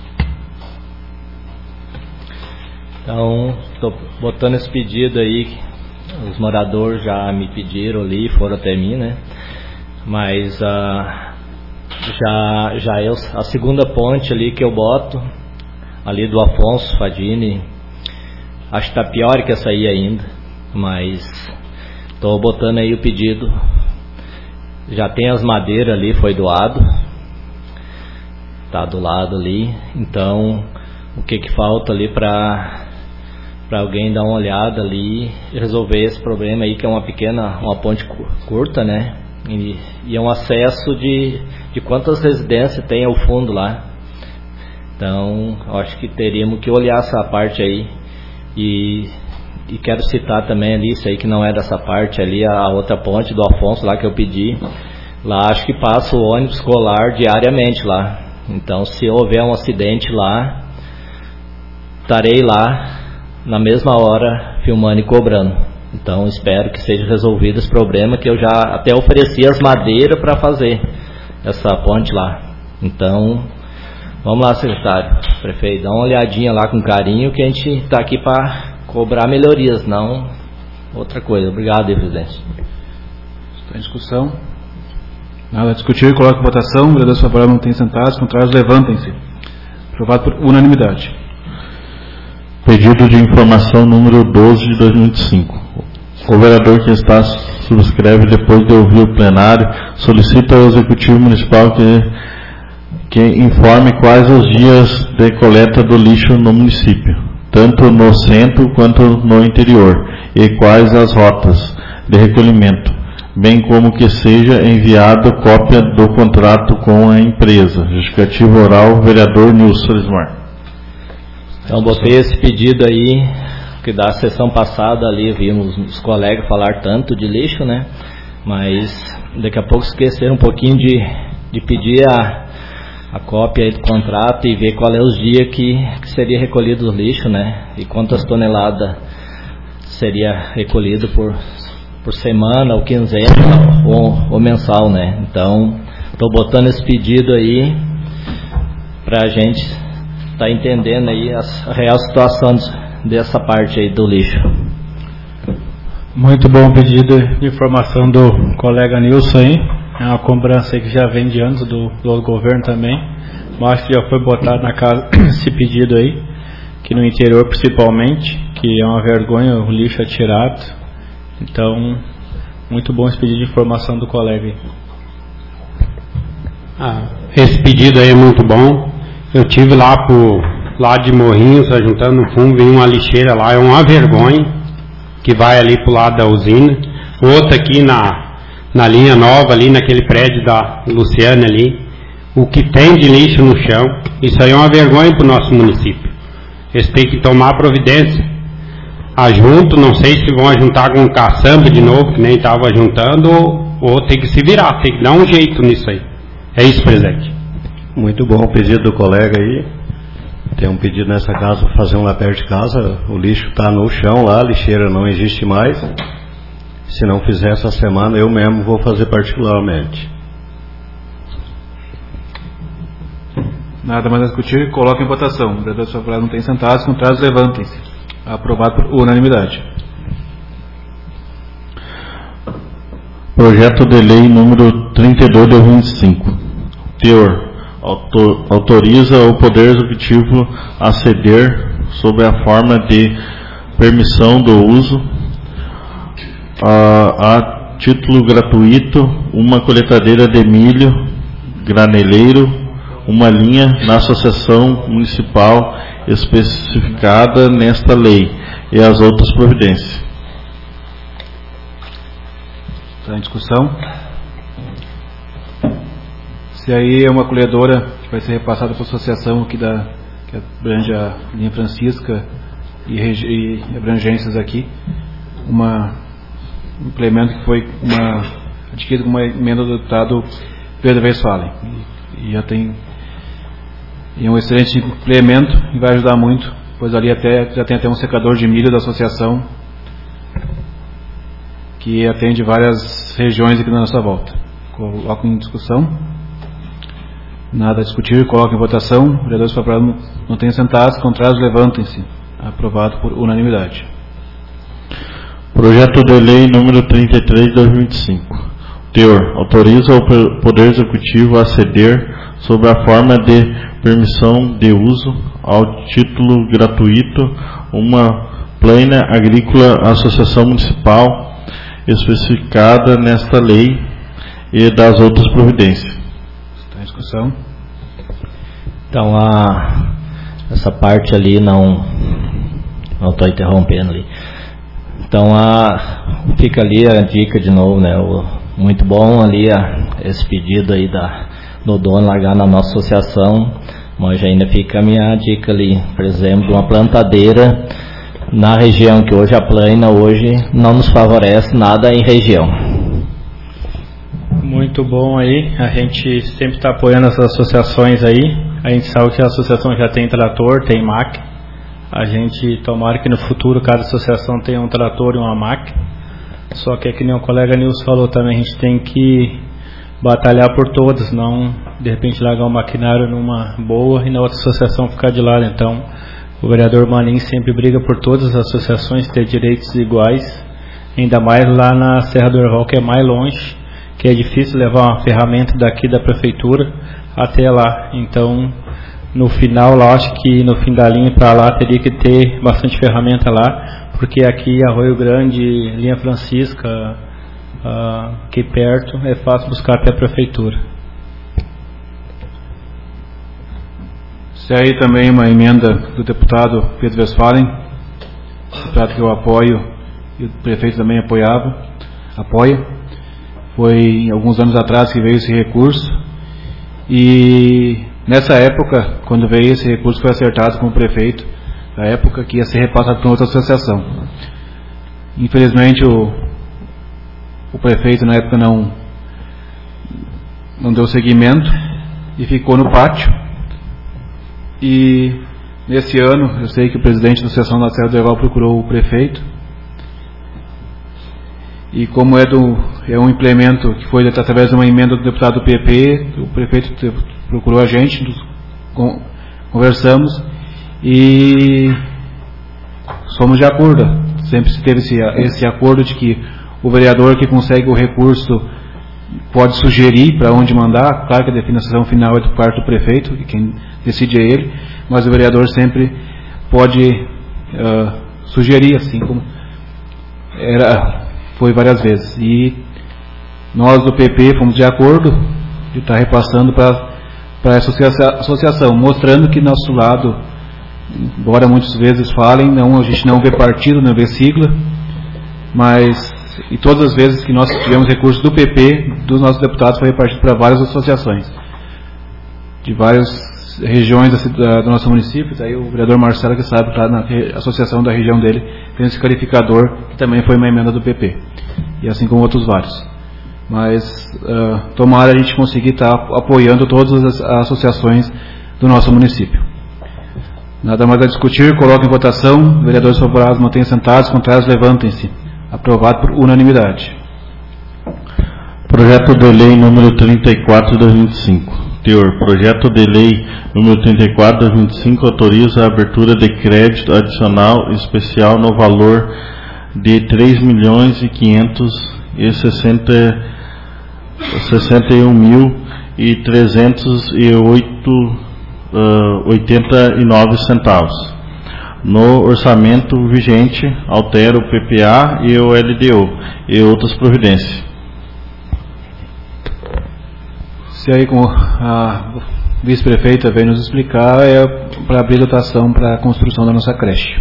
Então, estou botando esse pedido aí, os moradores já me pediram ali, foram até mim, né? Mas uh, já, já é a segunda ponte ali que eu boto, ali do Afonso Fadini. Acho que está pior que essa aí ainda, mas estou botando aí o pedido. Já tem as madeiras ali, foi doado, está do lado ali. Então, o que que falta ali para para alguém dar uma olhada ali e resolver esse problema aí, que é uma pequena, uma ponte curta, né? E, e é um acesso de, de quantas residências tem ao fundo lá. Então, acho que teríamos que olhar essa parte aí. E, e quero citar também ali, isso aí que não é dessa parte ali, a outra ponte do Afonso lá que eu pedi. Lá acho que passa o ônibus escolar diariamente lá. Então, se houver um acidente lá, estarei lá na mesma hora filmando e cobrando. Então espero que seja resolvido esse problema, que eu já até ofereci as madeiras para fazer essa ponte lá. Então, vamos lá, secretário, prefeito, dá uma olhadinha lá com carinho, que a gente está aqui para cobrar melhorias, não outra coisa. Obrigado, presidente. Está em discussão. Nada a discutir, coloque em votação. Vereadores favoráveis não tem sentados, contrários levantem-se. Aprovado por unanimidade. Pedido de informação número doze de dois mil e vinte e cinco. O vereador que está subscreve, depois de ouvir o plenário, solicita ao Executivo Municipal que, que informe quais os dias de coleta do lixo no município. tanto no centro quanto no interior, e quais as rotas de recolhimento, bem como que seja enviada cópia do contrato com a empresa. Justificativa oral, vereador Nilson Lismar. Então, botei esse pedido aí, que da sessão passada ali vimos os colegas falar tanto de lixo, né? Mas daqui a pouco esqueceram um pouquinho de, de pedir a, a cópia aí do contrato e ver qual é os dias que, que seria recolhido o lixo, né? E quantas toneladas seria recolhido por, por semana, ou quinzena, ou, ou mensal, né? Então, estou botando esse pedido aí para a gente estar tá entendendo aí a, a real situação dessa parte aí do lixo. Muito bom pedido de informação do colega Nilson aí. É uma cobrança aí que já vem de antes do, do governo também. Mas acho que já foi botado na casa esse pedido aí, que no interior principalmente, que é uma vergonha o lixo atirado. Então, muito bom esse pedido de informação do colega aí. Ah, esse pedido aí é muito bom. Eu tive lá pro lado de Morrinhos, juntando no fundo, vem uma lixeira lá, é uma vergonha, que vai ali pro lado da usina. Outra aqui na, na linha nova, ali naquele prédio da Luciana ali, o que tem de lixo no chão, isso aí é uma vergonha pro nosso município. Eles têm que tomar providência. Ajunto, não sei se vão ajuntar com caçamba de novo, que nem estava juntando, ou, ou tem que se virar, tem que dar um jeito nisso aí. É isso, presidente. Muito bom o pedido do colega aí. Tem um pedido nessa casa para fazer um lá perto de casa. O lixo está no chão lá, a lixeira não existe mais. Se não fizer essa semana, eu mesmo vou fazer particularmente. Nada mais a discutir, coloca em votação. O vereador favorável não tem sentados, contrários levantem-se. Aprovado por unanimidade. Projeto de lei número trinta e dois de dois mil e vinte e cinco. Teor: autor, autoriza o Poder Executivo a ceder, sob a forma de permissão do uso, a, a título gratuito, uma coletadeira de milho graneleiro, uma linha na associação municipal especificada nesta lei e as outras providências. Está em discussão? Se aí é uma colhedora que vai ser repassada para a associação aqui da, que abrange a linha Francisca e, e abrangências aqui, uma, um implemento que foi uma, adquirido com uma emenda do deputado Pedro Westphalen. E, e já tem e é um excelente implemento e vai ajudar muito, pois ali até, já tem até um secador de milho da associação que atende várias regiões aqui na nossa volta. Coloco em discussão. Nada a discutir, coloco em votação. Vereadores favoráveis não tenham sentados, contrários levantem-se. Aprovado por unanimidade. Projeto de lei número trinta e três de dois mil e vinte e cinco. Teor: autoriza o Poder Executivo a ceder, sob a forma de permissão de uso, ao título gratuito, uma plana agrícola à associação municipal especificada nesta lei e das outras providências. Está em discussão. Então, a, essa parte ali não não estou interrompendo ali. Então, a, fica ali a dica de novo, né? O, muito bom ali a, esse pedido aí da, do dono largar na nossa associação, mas ainda fica a minha dica ali, por exemplo, uma plantadeira na região que hoje a plana hoje não nos favorece nada em região. Muito bom aí, a gente sempre está apoiando essas associações aí. A gente sabe que a associação já tem trator, tem máquina. A gente tomara que no futuro cada associação tenha um trator e uma máquina. Só que é que nem o colega Nilson falou também, a gente tem que batalhar por todas, não de repente largar um maquinário numa boa e na outra associação ficar de lado. Então o vereador Manin sempre briga por todas as associações ter direitos iguais, ainda mais lá na Serra do Herval, que é mais longe, que é difícil levar uma ferramenta daqui da prefeitura até lá. Então no final lá, acho que no fim da linha para lá teria que ter bastante ferramenta lá, porque aqui Arroio Grande, linha Francisca, uh, aqui perto é fácil buscar até a prefeitura. Se aí também uma emenda do deputado Pedro Westphalen, deputado que eu apoio e o prefeito também apoiava, apoia. Foi alguns anos atrás que veio esse recurso e nessa época, quando veio esse recurso, foi acertado com o prefeito da época que ia ser repassado para outra associação. Infelizmente o, o prefeito na época não, não deu seguimento e ficou no pátio. E nesse ano, eu sei que o presidente da Associação da Serra do Herval procurou o prefeito. E como é, do, é um implemento que foi através de uma emenda do deputado do P P, o prefeito procurou a gente, conversamos e somos de acordo. Sempre se teve esse, esse acordo de que o vereador que consegue o recurso pode sugerir para onde mandar. Claro que a definição final é do quarto do prefeito, e quem decide é ele, mas o vereador sempre pode uh, sugerir, assim como era, foi várias vezes. E nós do P P fomos de acordo de estar repassando para a associação, mostrando que nosso lado, embora muitas vezes falem, não, a gente não vê partido, não vê sigla, mas e todas as vezes que nós tivemos recursos do P P, dos nossos deputados, foi repartido para várias associações de várias regiões da, do nosso município. Daí o vereador Marcelo, que sabe, está na associação da região dele, tem esse qualificador, que também foi uma emenda do P P, e assim como outros vários. Mas uh, tomara a gente conseguir estar tá apoiando todas as associações do nosso município. Nada mais a discutir, coloco em votação. Vereadores favoráveis, mantenham sentados, contrários, levantem-se. Aprovado por unanimidade. Projeto de lei número trinta e quatro de dois mil e vinte e cinco. Teor. Projeto de lei número trinta e quatro de dois mil e vinte e cinco autoriza a abertura de crédito adicional especial no valor de três milhões e quinhentos e sessenta e um mil e trezentos e oitenta e nove centavos. No orçamento vigente, altera o P P A e o L D O e outras providências. Se aí, como a vice-prefeita veio nos explicar, é para abrir dotação para a construção da nossa creche.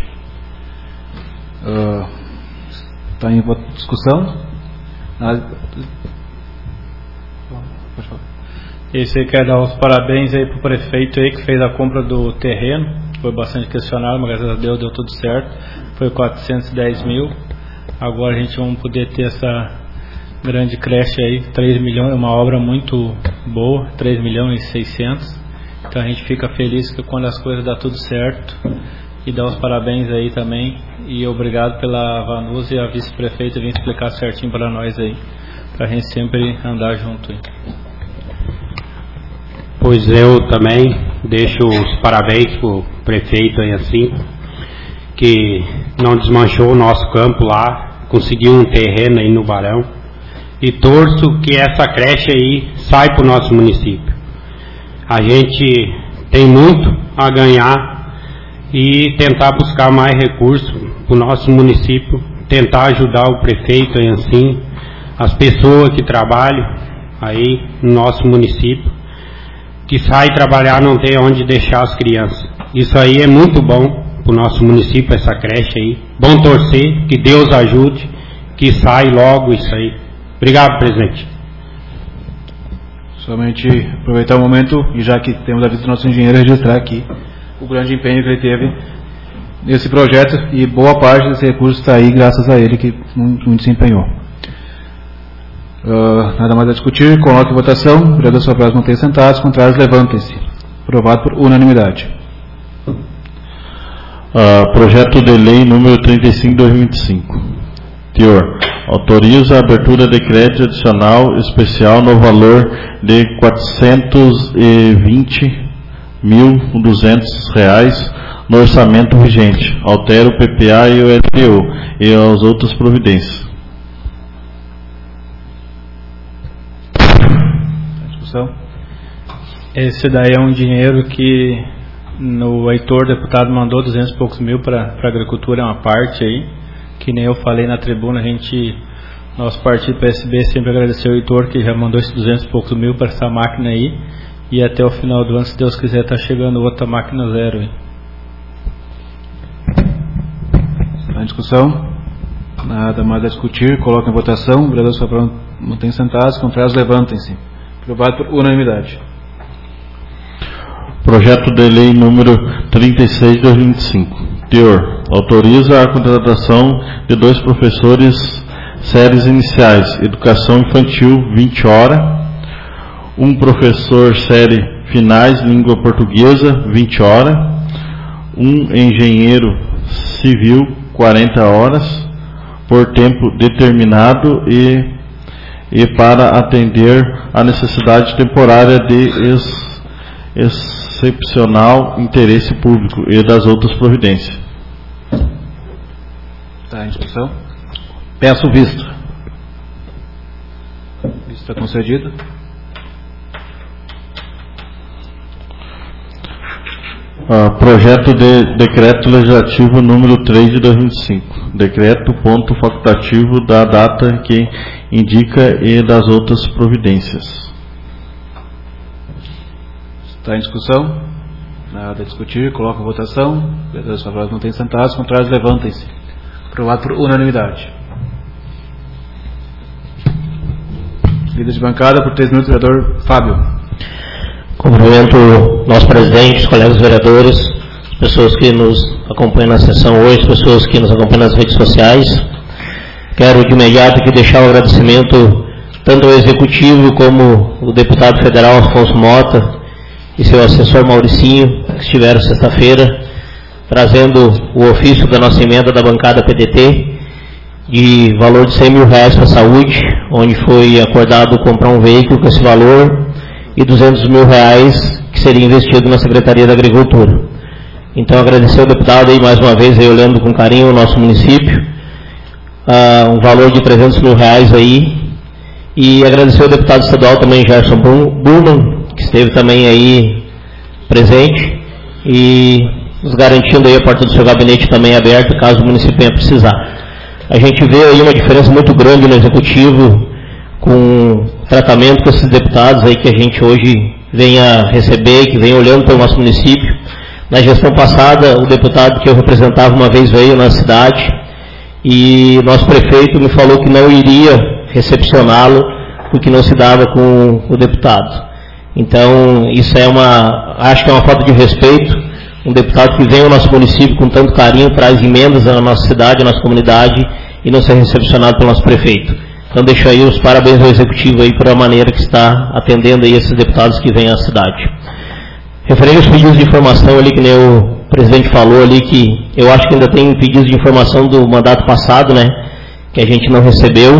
Está uh, em discussão? Ah, pode falar. Esse aí quer dar os parabéns aí para o prefeito aí que fez a compra do terreno. Foi bastante questionado, mas graças a Deus deu tudo certo. Foi quatrocentos e dez mil. Agora a gente vai poder ter essa grande creche aí, três milhões, uma obra muito boa, três milhões e seiscentos. Então a gente fica feliz que quando as coisas dão tudo certo, e dá os parabéns aí também, e obrigado pela Vanusa e a vice-prefeita vir explicar certinho para nós aí, para a gente sempre andar junto aí. Pois eu também deixo os parabéns para o prefeito aí assim, que não desmanchou o nosso campo lá, conseguiu um terreno aí no Barão, e torço que essa creche aí sai para o nosso município. A gente tem muito a ganhar e tentar buscar mais recursos para o nosso município, tentar ajudar o prefeito aí assim, as pessoas que trabalham aí no nosso município, que sai trabalhar não tem onde deixar as crianças. Isso aí é muito bom para o nosso município, essa creche aí. Bom torcer, que Deus ajude, que sai logo isso aí. Obrigado, presidente. Somente aproveitar o momento, e já que temos a visita do nosso engenheiro, registrar aqui o grande empenho que ele teve nesse projeto, e boa parte desse recurso está aí graças a ele, que muito se empenhou. Uh, nada mais a discutir, coloque em votação. Vereadores favoráveis mantenham sentados, contrários levantem-se. Aprovado por unanimidade. Uh, projeto de lei número trinta e cinco de dois mil e vinte e cinco. Teor. Autoriza a abertura de crédito adicional especial no valor de quatrocentos e vinte mil e duzentos reais no orçamento vigente. Altera o P P A e o L D O e as outras providências. Esse daí é um dinheiro que no Heitor, deputado, mandou duzentos e poucos mil para a agricultura, é uma parte aí, que nem eu falei na tribuna, a gente, nosso partido P S B sempre agradeceu o Heitor, que já mandou esses duzentos e poucos mil para essa máquina aí, E até o final do ano, se Deus quiser, está chegando outra máquina zero. Hein? Está em discussão? Nada mais a discutir. Coloca em votação. Vereadores favoráveis mantêm sentados. Contrários, levantem-se. Aprovado por unanimidade. Projeto de lei número trinta e seis de dois mil e vinte e cinco. Teor. Autoriza a contratação de dois professores séries iniciais, Educação Infantil, vinte horas. Um professor série finais, Língua Portuguesa, vinte horas. Um engenheiro civil, quarenta horas, por tempo determinado e, e para atender a necessidade temporária de ex, excepcional interesse público e das outras providências. Está em discussão? Peço visto. Visto está concedido. Uh, projeto de decreto legislativo número três de dois mil e vinte e cinco. Decreto ponto facultativo da data que indica e das outras providências. Está em discussão? Nada a discutir. Coloca em votação. Vereadores favoráveis mantêm sentados. Contrários, levantem-se. Aprovado por unanimidade. Líder de bancada, por três minutos, vereador Fábio. Cumprimento o nosso presidente, os colegas vereadores, as pessoas que nos acompanham na sessão hoje, as pessoas que nos acompanham nas redes sociais. Quero de imediato aqui deixar o agradecimento tanto ao Executivo como o deputado federal Afonso Mota e seu assessor Mauricinho, que estiveram sexta-feira trazendo o ofício da nossa emenda da bancada P D T de valor de cem mil reais para a saúde, onde foi acordado comprar um veículo com esse valor e duzentos mil reais que seria investido na Secretaria da Agricultura. Então, agradecer ao deputado aí mais uma vez, aí, olhando com carinho o nosso município, uh, um valor de trezentos mil reais aí, e agradecer ao deputado estadual também, Gerson Burman, que esteve também aí presente, e nos garantindo aí a porta do seu gabinete também aberta, caso o município venha precisar. A gente vê aí uma diferença muito grande no Executivo, com tratamento com esses deputados aí que a gente hoje venha receber, que vem olhando para o nosso município. Na gestão passada, o deputado que eu representava uma vez veio na cidade e nosso prefeito me falou que não iria recepcioná-lo porque não se dava com o deputado. Então, isso é uma, acho que é uma falta de respeito. Um deputado que vem ao nosso município com tanto carinho, traz emendas à nossa cidade, à nossa comunidade e não ser recepcionado pelo nosso prefeito. Então deixo aí os parabéns ao Executivo aí por a maneira que está atendendo aí esses deputados que vêm à cidade. Referente aos pedidos de informação ali, que nem o presidente falou ali, que eu acho que ainda tem pedidos de informação do mandato passado, né, que a gente não recebeu.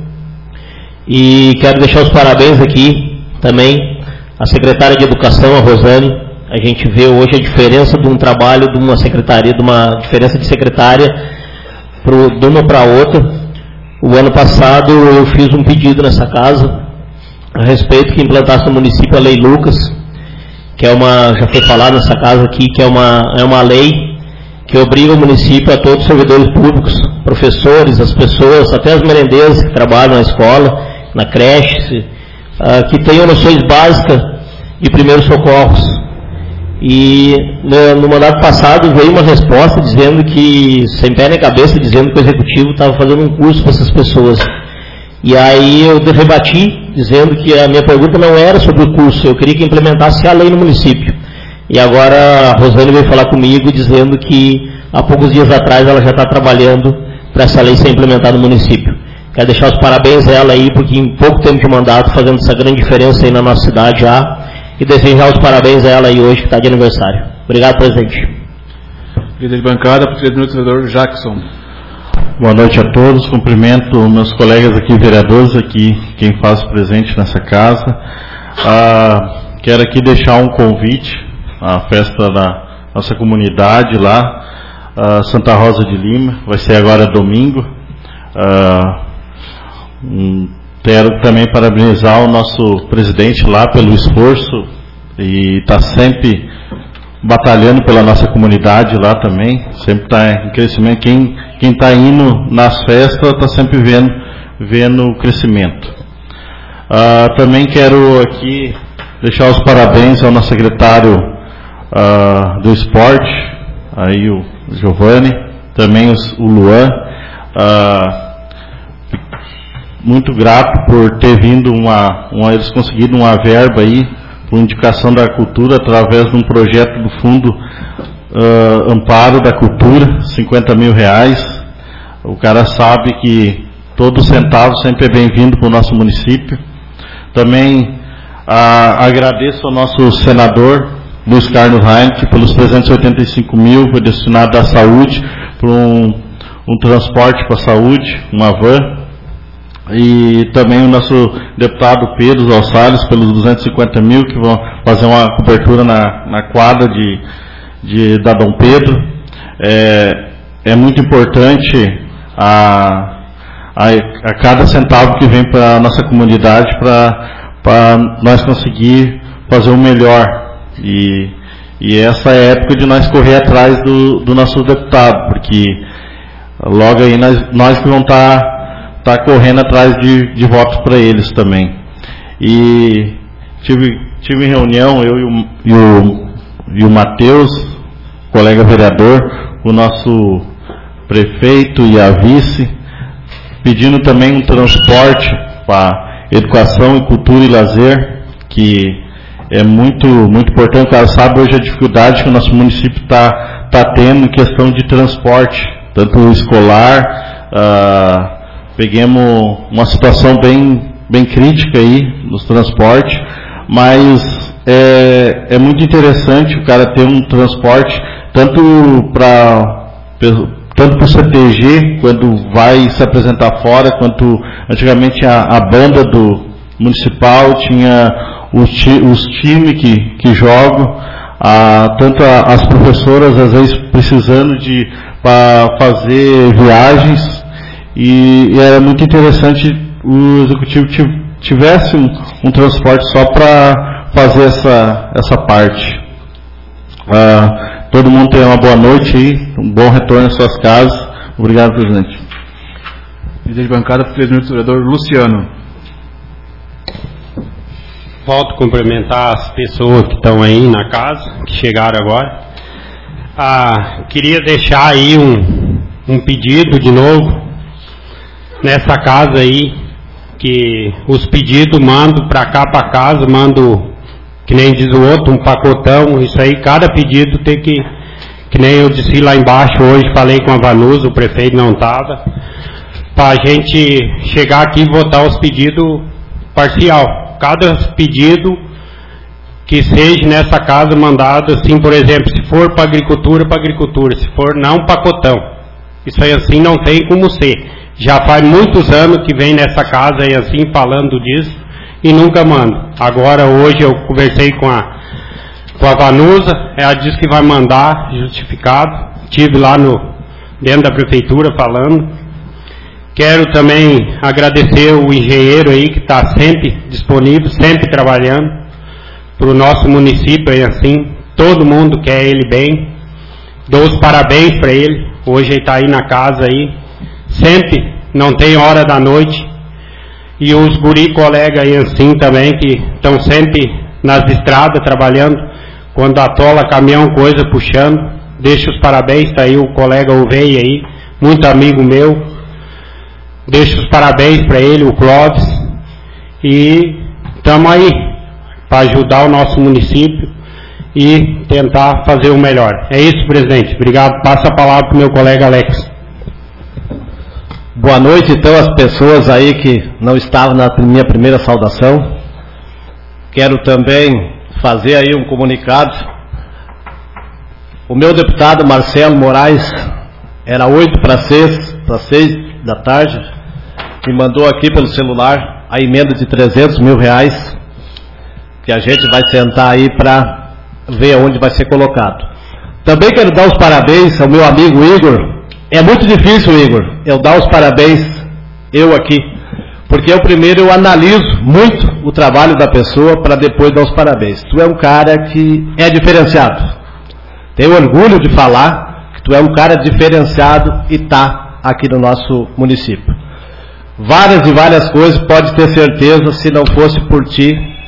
E quero deixar os parabéns aqui também à secretária de Educação, a Rosane. A gente vê hoje a diferença de um trabalho de uma secretaria, de uma diferença de secretária pro, de uma para outra. O ano passado eu fiz um pedido nessa casa a respeito que implantasse no município a Lei Lucas, que é uma, já foi falado nessa casa aqui, que é uma, é uma lei que obriga o município a todos os servidores públicos, professores, as pessoas, até as merendeiras que trabalham na escola, na creche, uh, que tenham noções básicas de primeiros socorros. E no, no mandato passado veio uma resposta dizendo que, sem pé nem cabeça, dizendo que o Executivo estava fazendo um curso para essas pessoas. E aí eu rebati, dizendo que a minha pergunta não era sobre o curso, eu queria que implementasse a lei no município. E agora a Rosane veio falar comigo dizendo que há poucos dias atrás ela já está trabalhando para essa lei ser implementada no município. Quero deixar os parabéns a ela aí, porque em pouco tempo de mandato, fazendo essa grande diferença aí na nossa cidade já. E desejar os parabéns a ela aí hoje, que está de aniversário. Obrigado, presidente. Líder de bancada, por três minutos, vereador Jackson. Boa noite a todos. Cumprimento meus colegas aqui, vereadores, aqui, quem faz presente nessa casa. Ah, quero aqui deixar um convite à festa da nossa comunidade lá, ah, Santa Rosa de Lima. Vai ser agora domingo. Ah, um, Quero também parabenizar o nosso presidente lá pelo esforço e está sempre batalhando pela nossa comunidade lá também, sempre está em crescimento. Quem quem está indo nas festas está sempre vendo, vendo o crescimento. Uh, também quero aqui deixar os parabéns ao nosso secretário uh, do esporte, aí o Giovanni, também os, o Luan. Uh, muito grato por ter vindo uma, uma, eles conseguiram uma verba aí, por indicação da cultura, através de um projeto do Fundo uh, Amparo da Cultura, cinquenta mil reais. O cara sabe que todo centavo sempre é bem-vindo para o nosso município. Também uh, agradeço ao nosso senador, Luiz Carlos Heinrich, pelos trezentos e oitenta e cinco mil, foi destinado à saúde, para um, um transporte para a saúde, uma van. E também o nosso deputado Pedro Salles, pelos duzentos e cinquenta mil, que vão fazer uma cobertura na, na quadra de, de, da Dom Pedro. É, é muito importante a, a, a cada centavo que vem para a nossa comunidade para nós conseguir fazer o melhor. E, e essa é a época de nós correr atrás do, do nosso deputado, porque logo aí nós, nós que vamos estar tá correndo atrás de, de votos para eles também. E tive, tive reunião, eu e o, e o, e o Matheus, colega vereador, o nosso prefeito e a vice, pedindo também um transporte para educação, e cultura e lazer, que é muito, muito importante. O cara sabe hoje a dificuldade que o nosso município está tá tendo em questão de transporte, tanto escolar. Uh, Peguemos uma situação bem, bem crítica aí nos transportes, mas é, é muito interessante o cara ter um transporte tanto para tanto para o C T G, quando vai se apresentar fora, quanto antigamente a, a banda do municipal tinha os, os times que, que jogam, a, tanto a, as professoras às vezes precisando de para fazer viagens. E, e era muito interessante o executivo tivesse um, um transporte só para fazer essa, essa parte. Ah, todo mundo tenha uma boa noite aí, um bom retorno às suas casas. Obrigado, presidente. Líder de bancada, presidente do vereador Luciano. Volto a cumprimentar as pessoas que estão aí na casa, que chegaram agora. Ah, queria deixar aí um, um pedido de novo. Nessa casa aí, que os pedidos mando para cá para casa, mando, que nem diz o outro, um pacotão. Isso aí, cada pedido tem que, que nem eu disse lá embaixo hoje, falei com a Vanusa, o prefeito não estava, para a gente chegar aqui e votar os pedidos parcial. Cada pedido que seja nessa casa mandado, assim, por exemplo, se for para agricultura, para agricultura, se for não, pacotão. Isso aí assim não tem como ser. Já faz muitos anos que vem nessa casa aí assim, falando disso, e nunca mando. Agora, hoje, eu conversei com a, com a Vanusa, ela disse que vai mandar justificado. Estive lá no, dentro da prefeitura falando. Quero também agradecer o engenheiro aí, que está sempre disponível, sempre trabalhando, para o nosso município aí assim. Todo mundo quer ele bem. Dou os parabéns para ele. Hoje ele está aí na casa aí. Sempre, não tem hora da noite. E os guri colegas aí assim também, que estão sempre nas estradas trabalhando, quando atola caminhão, coisa puxando. Deixo os parabéns, está aí o colega Uvei aí, muito amigo meu. Deixo os parabéns para ele, o Clóvis. E estamos aí para ajudar o nosso município e tentar fazer o melhor. É isso, presidente. Obrigado. Passa a palavra para o meu colega Alex. Boa noite, então, às pessoas aí que não estavam na minha primeira saudação. Quero também fazer aí um comunicado. O meu deputado Marcelo Moraes, era oito para seis, para seis da tarde, me mandou aqui pelo celular a emenda de trezentos mil reais, que a gente vai sentar aí para ver onde vai ser colocado. Também quero dar os parabéns ao meu amigo Igor. É muito difícil, Igor, eu dar os parabéns, eu aqui, porque eu primeiro eu analiso muito o trabalho da pessoa para depois dar os parabéns. Tu é um cara que é diferenciado. Tenho orgulho de falar que tu é um cara diferenciado e tá aqui no nosso município. Várias e várias coisas, pode ter certeza, se não fosse por ti,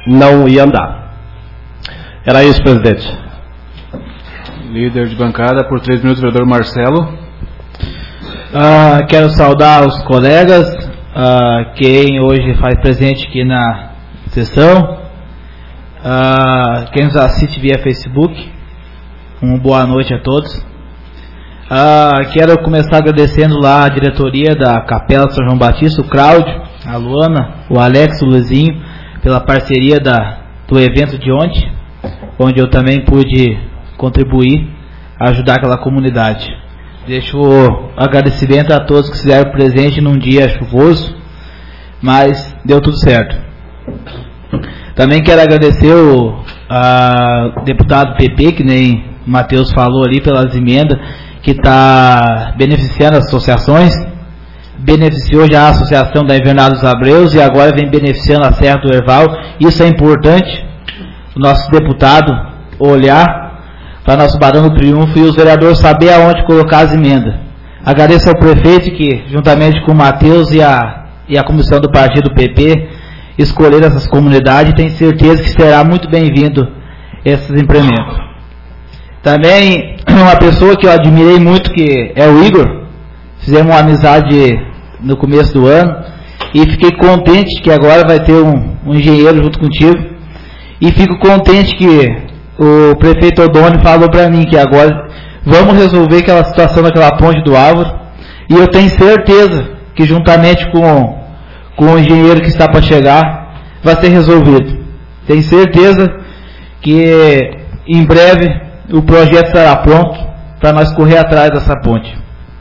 não ia andar. Era isso, presidente. Líder de bancada, por três minutos, vereador Marcelo. Uh, quero saudar os colegas, uh, quem hoje faz presente aqui na sessão, uh, quem nos assiste via Facebook, uma boa noite a todos. Uh, quero começar agradecendo lá a diretoria da Capela São João Batista, o Cláudio, a Luana, o Alex, o Luizinho, pela parceria da, do evento de ontem, onde eu também pude contribuir, ajudar aquela comunidade. Deixo o agradecimento a todos que estiveram presentes num dia chuvoso, mas deu tudo certo. Também quero agradecer o a, deputado P P, que nem o Matheus falou ali, pelas emendas, que está beneficiando as associações, beneficiou já a associação da Invernada dos Abreus e agora vem beneficiando a Serra do Herval. Isso é importante, o nosso deputado olhar para nosso Barão do Triunfo e os vereadores saber aonde colocar as emendas. Agradeço ao prefeito que, juntamente com o Matheus e a, e a comissão do partido P P, escolheram essas comunidades, e tenho certeza que será muito bem-vindo esses empreendimentos. Também uma pessoa que eu admirei muito, que é o Igor, fizemos uma amizade no começo do ano, e fiquei contente que agora vai ter um, um engenheiro junto contigo, e fico contente que o prefeito Odônio falou para mim que agora vamos resolver aquela situação daquela ponte do Álvaro, e eu tenho certeza que juntamente com, com o engenheiro que está para chegar, vai ser resolvido. Tenho certeza que em breve o projeto estará pronto para nós correr atrás dessa ponte.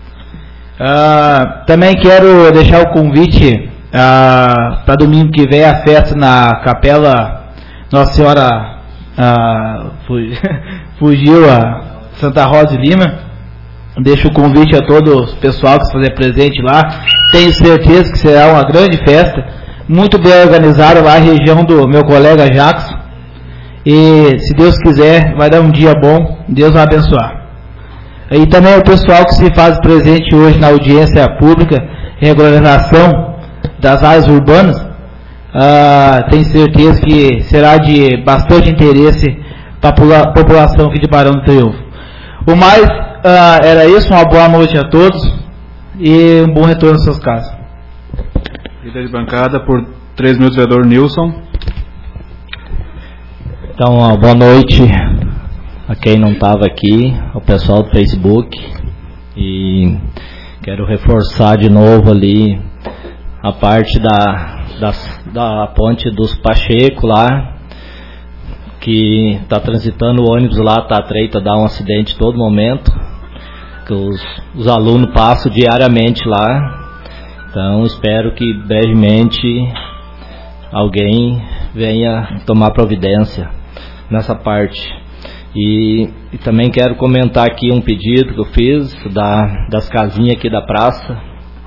Ah, também quero deixar o convite ah, para domingo que vem a festa na Capela Nossa Senhora. Ah, fugiu a Santa Rosa de Lima. Deixo o convite a todo o pessoal que se fazer presente lá. Tenho certeza que será uma grande festa, muito bem organizada lá, a região do meu colega Jackson, e se Deus quiser vai dar um dia bom, Deus vai abençoar. E também o pessoal que se faz presente hoje na audiência pública, regularização das áreas urbanas. Uh, tenho certeza que será de bastante interesse para a população aqui de Barão do Triunfo. O mais uh, era isso, uma boa noite a todos e um bom retorno às suas casas. Líder de bancada, por três minutos, vereador Nilson. Então, ó, boa noite a quem não estava aqui, ao pessoal do Facebook, e quero reforçar de novo ali a parte da Da, da ponte dos Pacheco lá, que está transitando o ônibus lá, está atreito a dar um acidente todo momento, que os, os alunos passam diariamente lá. Então espero que brevemente alguém venha tomar providência nessa parte. E, e também quero comentar aqui um pedido que eu fiz da, das casinhas aqui da praça,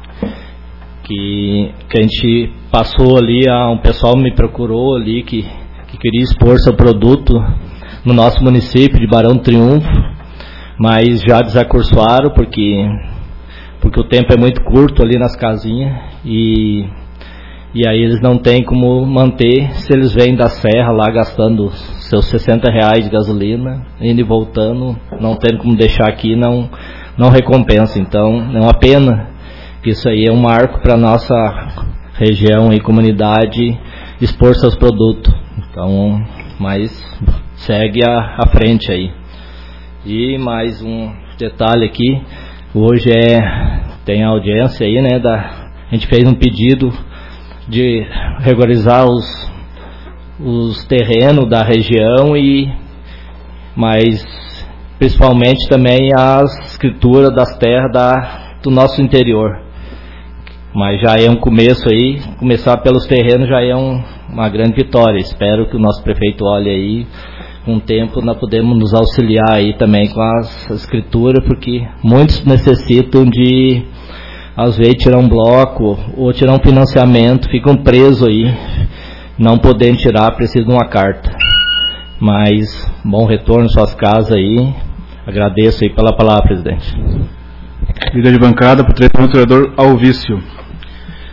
que, que a gente passou ali, a, um pessoal me procurou ali que, que queria expor seu produto no nosso município de Barão do Triunfo, mas já desacursoaram porque, porque o tempo é muito curto ali nas casinhas, e, e aí eles não têm como manter se eles vêm da serra lá gastando seus sessenta reais de gasolina, indo e voltando, não tendo como deixar aqui, não, não recompensa. Então é uma pena, que isso aí é um marco para a nossa região e comunidade expor seus produtos. Então, mas segue a, a frente aí. E mais um detalhe aqui, hoje é, tem a audiência aí, né, da, a gente fez um pedido de regularizar os, os terrenos da região, e mas principalmente também as escrituras das terras da, do nosso interior. Mas já é um começo aí, começar pelos terrenos já é um, uma grande vitória. Espero que o nosso prefeito olhe aí, com o tempo nós podemos nos auxiliar aí também com as escrituras, porque muitos necessitam de, às vezes, tirar um bloco ou tirar um financiamento, ficam presos aí, não podendo tirar, precisam de uma carta. Mas, bom retorno às suas casas aí, agradeço aí pela palavra, presidente. Líder de bancada, por três minutos, vereador Alvício.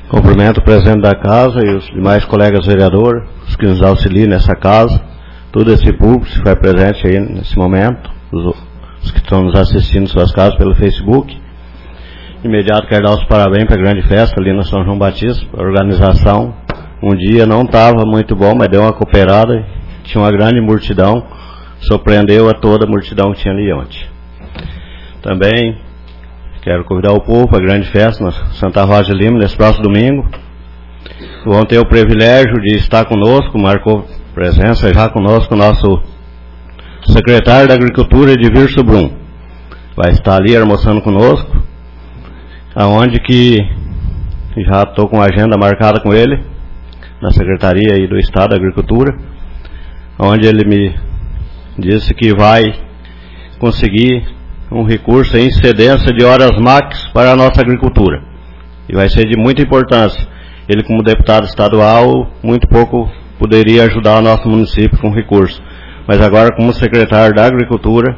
Cumprimento o presidente da casa e os demais colegas vereadores, os que nos auxiliam nessa casa, todo esse público que foi presente aí nesse momento, os, os que estão nos assistindo em suas casas pelo Facebook. Imediato quero dar os parabéns para a grande festa ali na São João Batista. A organização, um dia não estava muito bom, mas deu uma cooperada, tinha uma grande multidão, surpreendeu a toda a multidão que tinha ali ontem. Também quero convidar o povo para a grande festa na Santa Rosa de Lima, nesse próximo domingo. Vão ter o privilégio de estar conosco, marcou presença já conosco o nosso secretário da Agricultura, Edvirso Brum. Vai estar ali almoçando conosco, aonde que já estou com a agenda marcada com ele, na Secretaria aí do Estado da Agricultura, onde ele me disse que vai conseguir um recurso em cedência de horas max para a nossa agricultura. E vai ser de muita importância. Ele, como deputado estadual, muito pouco poderia ajudar o nosso município com recurso. Mas agora, como secretário da Agricultura,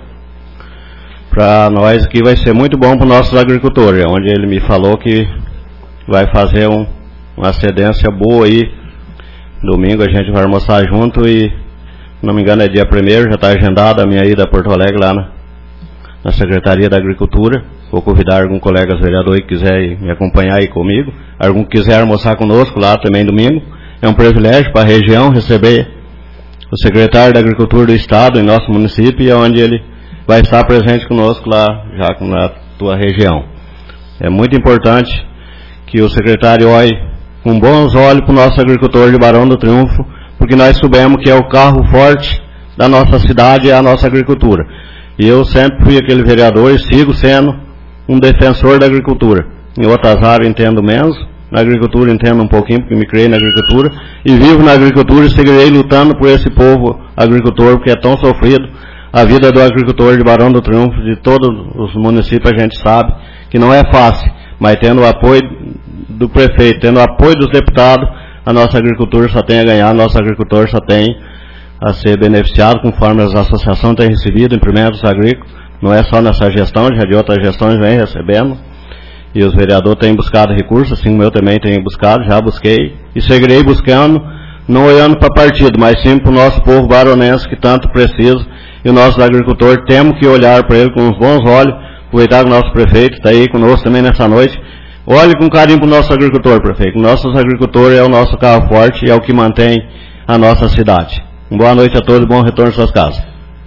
para nós aqui vai ser muito bom para os nossos agricultores, onde ele me falou que vai fazer um, uma cedência boa aí. Domingo a gente vai almoçar junto e, se não me engano, é dia primeiro, já está agendada a minha ida a Porto Alegre lá na, na Secretaria da Agricultura. Vou convidar algum colega vereador que quiser me acompanhar aí comigo, algum que quiser almoçar conosco lá também domingo. É um privilégio para a região receber o secretário da Agricultura do Estado em nosso município, e onde ele vai estar presente conosco lá, já na tua região. É muito importante que o secretário olhe com bons olhos para o nosso agricultor de Barão do Triunfo, porque nós soubemos que é o carro forte da nossa cidade e a nossa agricultura. E eu sempre fui aquele vereador e sigo sendo um defensor da agricultura. Em outras áreas entendo menos, na agricultura entendo um pouquinho, porque me criei na agricultura, e vivo na agricultura e seguirei lutando por esse povo agricultor, porque é tão sofrido. A vida do agricultor de Barão do Triunfo, de todos os municípios, a gente sabe que não é fácil, mas tendo o apoio do prefeito, tendo o apoio dos deputados, a nossa agricultura só tem a ganhar, a nossa agricultor só tem a ser beneficiado, conforme as associações têm recebido, implementos agrícolas. Não é só nessa gestão, já de outras gestões vem recebendo, e os vereadores têm buscado recursos, assim como eu também tenho buscado, já busquei, e seguirei buscando, não olhando para partido, mas sim para o nosso povo baronense que tanto precisa. E o nosso agricultor, temos que olhar para ele com uns bons olhos, aproveitar que o nosso prefeito está aí conosco também nessa noite. Olhe com carinho para o nosso agricultor, prefeito. O nosso agricultor é o nosso carro forte e é o que mantém a nossa cidade. Uma boa noite a todos e bom retorno às suas casas.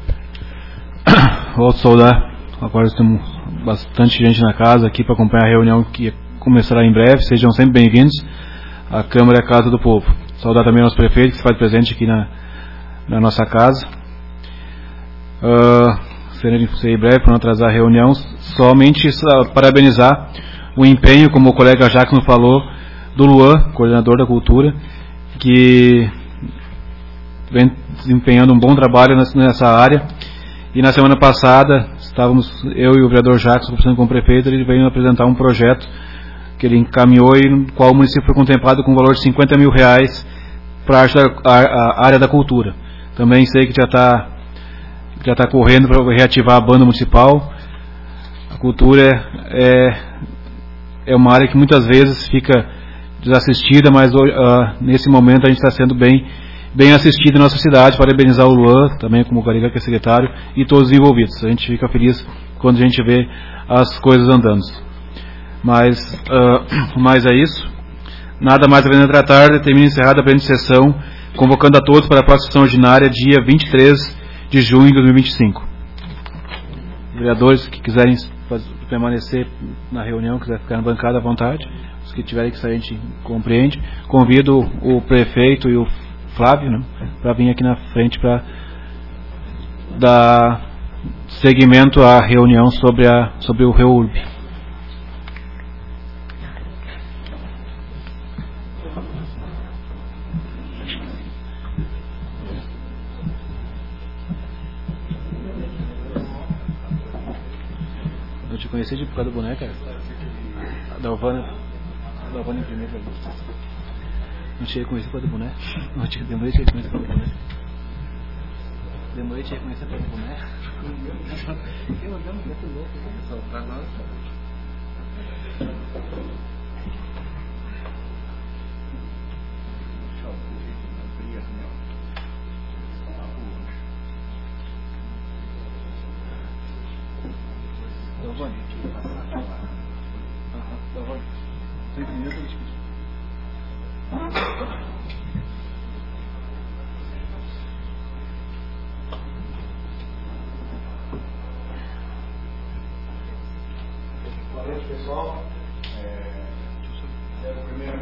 Volto a saudar. Agora temos bastante gente na casa aqui para acompanhar a reunião que começará em breve. Sejam sempre bem-vindos. A Câmara é a casa do povo. Saudar também o nosso prefeito que se faz presente aqui na, na nossa casa. Uh, serei breve para não atrasar a reunião, somente parabenizar o empenho, como o colega Jacques nos falou, do Luan, coordenador da cultura, que vem desempenhando um bom trabalho nessa área. E na semana passada estávamos eu e o vereador Jacques conversando com o prefeito. Ele veio apresentar um projeto que ele encaminhou e no qual o município foi contemplado com um valor de cinquenta mil reais para a área da cultura. Também sei que já está já está correndo para reativar a banda municipal. A cultura é, é uma área que muitas vezes fica desassistida, mas uh, nesse momento a gente está sendo bem, bem assistido na nossa cidade. Parabenizar o Luan, também como o Gariga, que é secretário, e todos os envolvidos. A gente fica feliz quando a gente vê as coisas andando. Mas, uh, mas é isso. Nada mais a tratar, termina encerrada a presente sessão, convocando a todos para a próxima sessão ordinária, dia vinte e três de junho de dois mil e vinte e cinco. Vereadores que quiserem permanecer na reunião, quiserem ficar na bancada à vontade, os que tiverem que sair a gente compreende. Convido o prefeito e o Flávio, né, para vir aqui na frente para dar seguimento à reunião sobre, a, sobre o REURB. Eu te conheci de por causa do boneco, cara? Da Alvana. Da Alvana em primeiro. Não tinha conhecido por causa do boneco? Não, tinha, demorei tinha conhecido por causa do boneco. Demorei tinha conhecido por causa do boneco. Eu andando muito louco, pessoal, pra nós. Boa noite, pessoal. É, quero primeiro